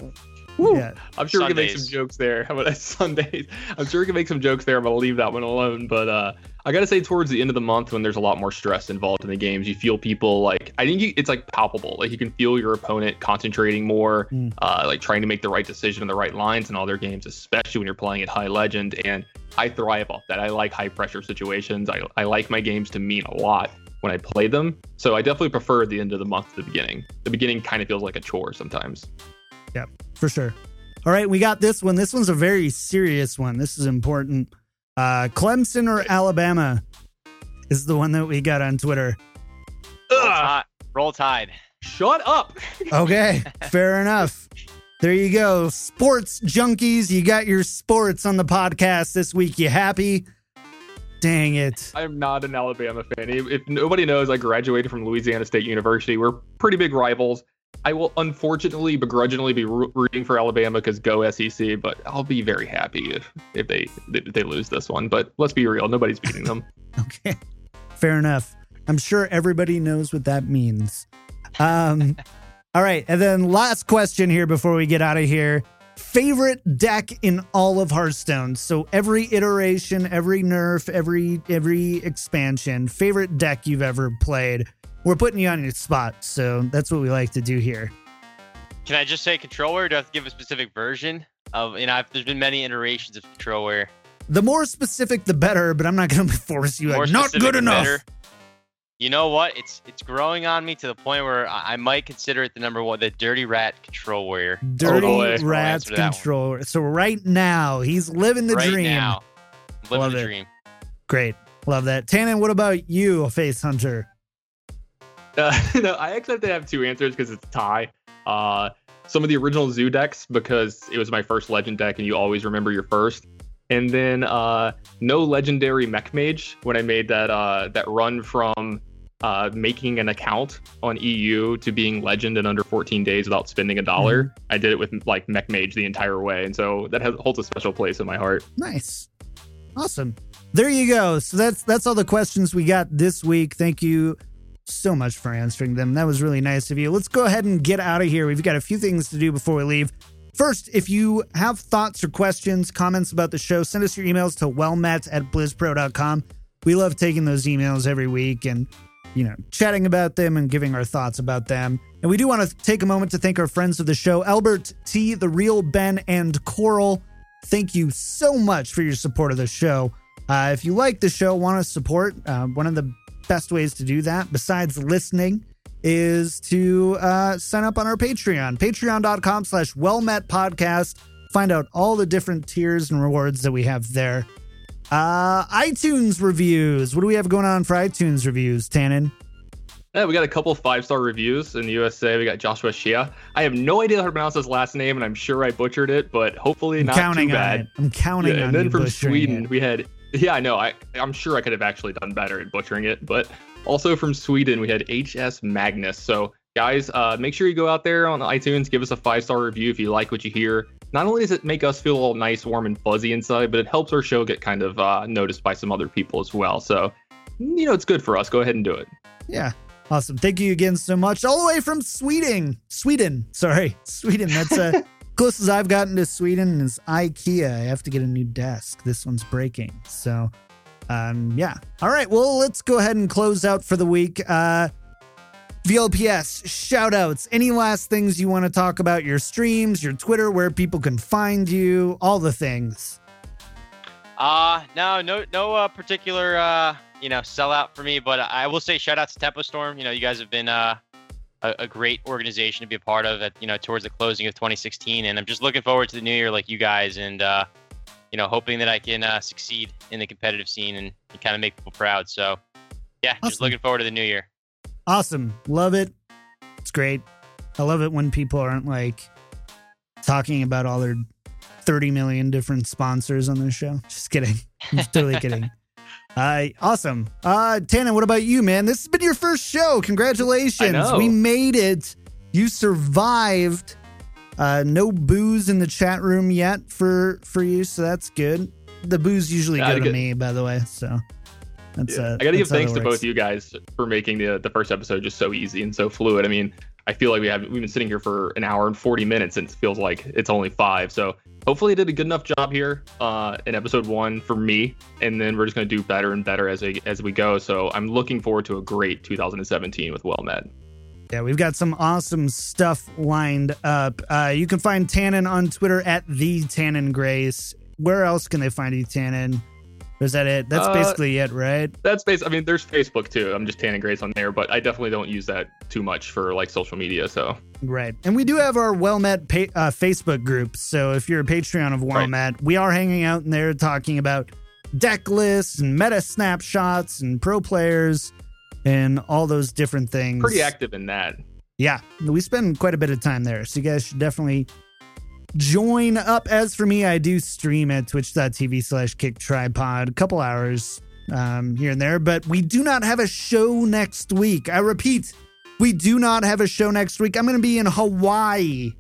Woo. Yeah. I'm sure we can make some Sundays. jokes there. How about Sundays? I'm sure we can make some jokes there. I'm gonna leave that one alone. But uh, I gotta say, towards the end of the month, when there's a lot more stress involved in the games, you feel people like I think you, it's like palpable. Like you can feel your opponent concentrating more, Mm. uh, like trying to make the right decision and the right lines in all their games, especially when you're playing at high legend. And I thrive off that. I like high pressure situations. I I like my games to mean a lot when I play them. So I definitely prefer the end of the month to the beginning. The beginning kind of feels like a chore sometimes. Yep, for sure. All right, we got this one. This one's a very serious one. This is important. Uh, Clemson or Alabama is the one that we got on Twitter. Roll, Ugh. ti- roll Tide. Shut up. Okay, fair enough. There you go. Sports junkies, you got your sports on the podcast this week. You happy? Dang it. I'm not an Alabama fan. If, if nobody knows, I graduated from Louisiana State University. We're pretty big rivals. I will unfortunately begrudgingly be roo- rooting for Alabama because go S E C, but I'll be very happy if, if they if they lose this one. But let's be real, nobody's beating them. Okay, fair enough. I'm sure everybody knows what that means. Um, all right, and then last question here before we get out of here. Favorite deck in all of Hearthstone? So every iteration, every nerf, every every expansion, favorite deck you've ever played. We're putting you on your spot, so that's what we like to do here. Can I just say controller? Or do I have to give a specific version of? You know, I've, there's been many iterations of controller. The more specific, the better, but I'm not going to force you. More Like, not specific good the enough. better. You know what? It's it's growing on me to the point where I, I might consider it the number one, the Dirty Rat Control Warrior. Dirty boy. Rats Answer that one. controller. So right now, he's living the right dream. now, living Love the it. dream. Great. Love that. Tannen, what about you, Face Hunter? Uh, no, I actually have to have two answers because it's a tie. Uh, some of the original Zoo decks because it was my first Legend deck, and you always remember your first. And then uh, no legendary Mech Mage when I made that uh, that run from uh, making an account on E U to being Legend in under fourteen days without spending a dollar. Mm-hmm. I did it with like Mech Mage the entire way, and so that has, holds a special place in my heart. Nice. Awesome. There you go. So that's that's all the questions we got this week. Thank you so much for answering them. That was really nice of you. Let's go ahead and get out of here. We've got a few things to do before we leave. First, if you have thoughts or questions, comments about the show, send us your emails to wellmet at blizzpro dot com. We love taking those emails every week and, you know, chatting about them and giving our thoughts about them. And we do want to take a moment to thank our friends of the show, Albert T, The Real Ben, and Coral. Thank you so much for your support of the show. Uh, if you like the show, want to support, uh, one of the best ways to do that, besides listening, is to uh, sign up on our Patreon, patreon.com slash wellmet podcast. Find out all the different tiers and rewards that we have there. Uh, iTunes reviews. What do we have going on for iTunes reviews, Tannen? Yeah, we got a couple five-star reviews in the U S A. We got Joshua Shia. I have no idea how to pronounce his last name, and I'm sure I butchered it, but hopefully I'm not counting too on bad. it. I'm counting Yeah, on and then you from butchering Sweden, it. we had, yeah, I know. I, I'm sure I could have actually done better at butchering it, but also from Sweden, we had H S Magnus. So, guys, uh, make sure you go out there on iTunes, give us a five-star review if you like what you hear. Not only does it make us feel all nice, warm, and fuzzy inside, but it helps our show get kind of uh, noticed by some other people as well. So, you know, it's good for us. Go ahead and do it. Yeah. Awesome. Thank you again so much. All the way from Sweden. Sweden. Sorry. Sweden. That's uh, closest I've gotten to Sweden is IKEA. I have to get a new desk. This one's breaking. So, um, yeah. All right. Well, let's go ahead and close out for the week. Uh, V L P S, shout outs. Any last things you want to talk about? Your streams, your Twitter, where people can find you, all the things. Uh, no, no, no uh, particular, uh, you know, sellout for me, but I will say shout out to Tempo Storm. You know, you guys have been uh, a, a great organization to be a part of at, you know, towards the closing of twenty sixteen. And I'm just looking forward to the new year like you guys and, uh, you know, hoping that I can uh, succeed in the competitive scene and, and kind of make people proud. So, yeah, Awesome. just looking forward to the new year. Awesome. Love it. It's great. I love it when people aren't like talking about all their thirty million different sponsors on the show. Just kidding. I'm just totally kidding. Uh, awesome. Uh, Tannen, what about you, man? This has been your first show. Congratulations. I know. We made it. You survived. Uh, no booze in the chat room yet for, for you, so that's good. The booze usually Yeah, go to good. me, by the way, so that's Yeah. uh, I gotta give that's how thanks it to works. both you guys for making the the first episode just so easy and so fluid. I mean, I feel like we have we've been sitting here for an hour and forty minutes, and it feels like it's only five. So hopefully, I did a good enough job here uh, in episode one for me, and then we're just going to do better and better as we as we go. So I'm looking forward to a great two thousand seventeen with Well Met. Yeah, we've got some awesome stuff lined up. Uh, you can find Tannen on Twitter at the Tannen Grace. Where else can they find you, Tannen? Or is that it? That's Uh, basically it, right? That's based. I mean, there's Facebook too. I'm just Tannen Grace on there, but I definitely don't use that too much for like social media. So Right. And we do have our Well Met pa- uh, Facebook group. So if you're a Patreon of Well Right. Met, we are hanging out in there talking about deck lists and meta snapshots and pro players and all those different things. pretty active in that. Yeah, we spend quite a bit of time there. So you guys should definitely join up. As for me, I do stream at twitch.tv slash kick tripod, a couple hours um, here and there, but we do not have a show next week. I repeat, we do not have a show next week. I'm going to be in Hawaii.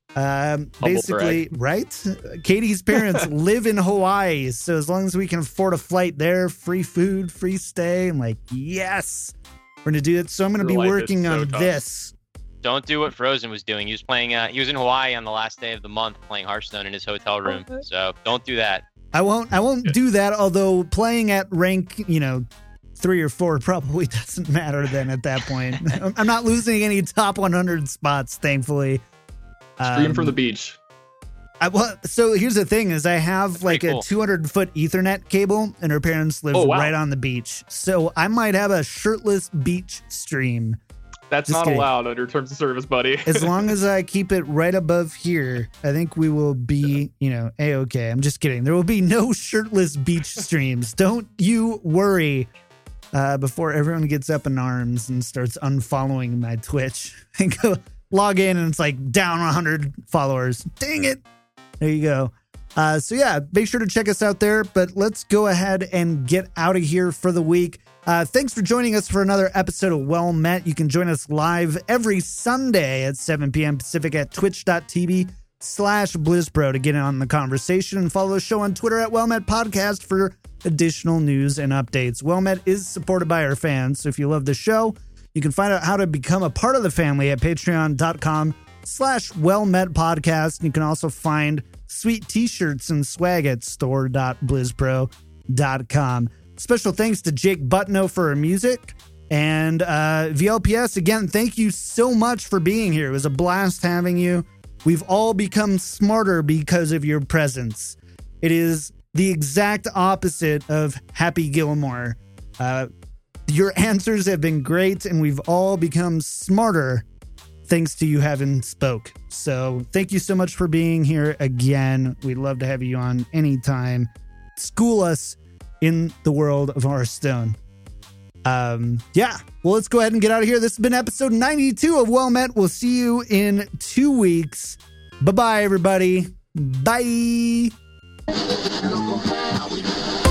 Um, basically, right? Katie's parents live in Hawaii. So as long as we can afford a flight there, free food, free stay, I'm like, yes, we're going to do it. So I'm going to Your be life is working so on tough. this. Don't do what Frozen was doing. He was playing. Uh, he was in Hawaii on the last day of the month playing Hearthstone in his hotel room. So don't do that. I won't. I won't do that. Although playing at rank, you know, three or four probably doesn't matter. Then at that point, I'm not losing any top one hundred spots, thankfully. Stream Um, from the beach. I, well, so here's the thing: is I have like pretty a cool. two hundred foot Ethernet cable, and her parents live Oh, wow. right on the beach. So I might have a shirtless beach stream. That's just not kidding. allowed under terms of service, buddy. As long as I keep it right above here, I think we will be, you know, a-okay. I'm just kidding. There will be no shirtless beach streams. Don't you worry. Uh, before everyone gets up in arms and starts unfollowing my Twitch, and go log in and it's like down one hundred followers. Dang it. There you go. Uh, so yeah, make sure to check us out there. But let's go ahead and get out of here for the week. Uh, thanks for joining us for another episode of Well Met. You can join us live every Sunday at seven p.m. Pacific at twitch.tv slash BlizzPro to get in on the conversation, and follow the show on Twitter at Well Met Podcast for additional news and updates. Well Met is supported by our fans, so if you love the show, you can find out how to become a part of the family at patreon.com slash Well Met Podcast. And you can also find sweet t-shirts and swag at store dot blizzpro dot com. Special thanks to Jake Butno for our music. And uh, V L P S, again, thank you so much for being here. It was a blast having you. We've all become smarter because of your presence. It is the exact opposite of Happy Gilmore. Uh, your answers have been great, and we've all become smarter thanks to you having spoke. So thank you so much for being here again. We'd love to have you on anytime. School us in the world of Hearthstone. Um, yeah, well, let's go ahead and get out of here. This has been episode ninety-two of Well Met. We'll see you in two weeks. Bye-bye, everybody. Bye.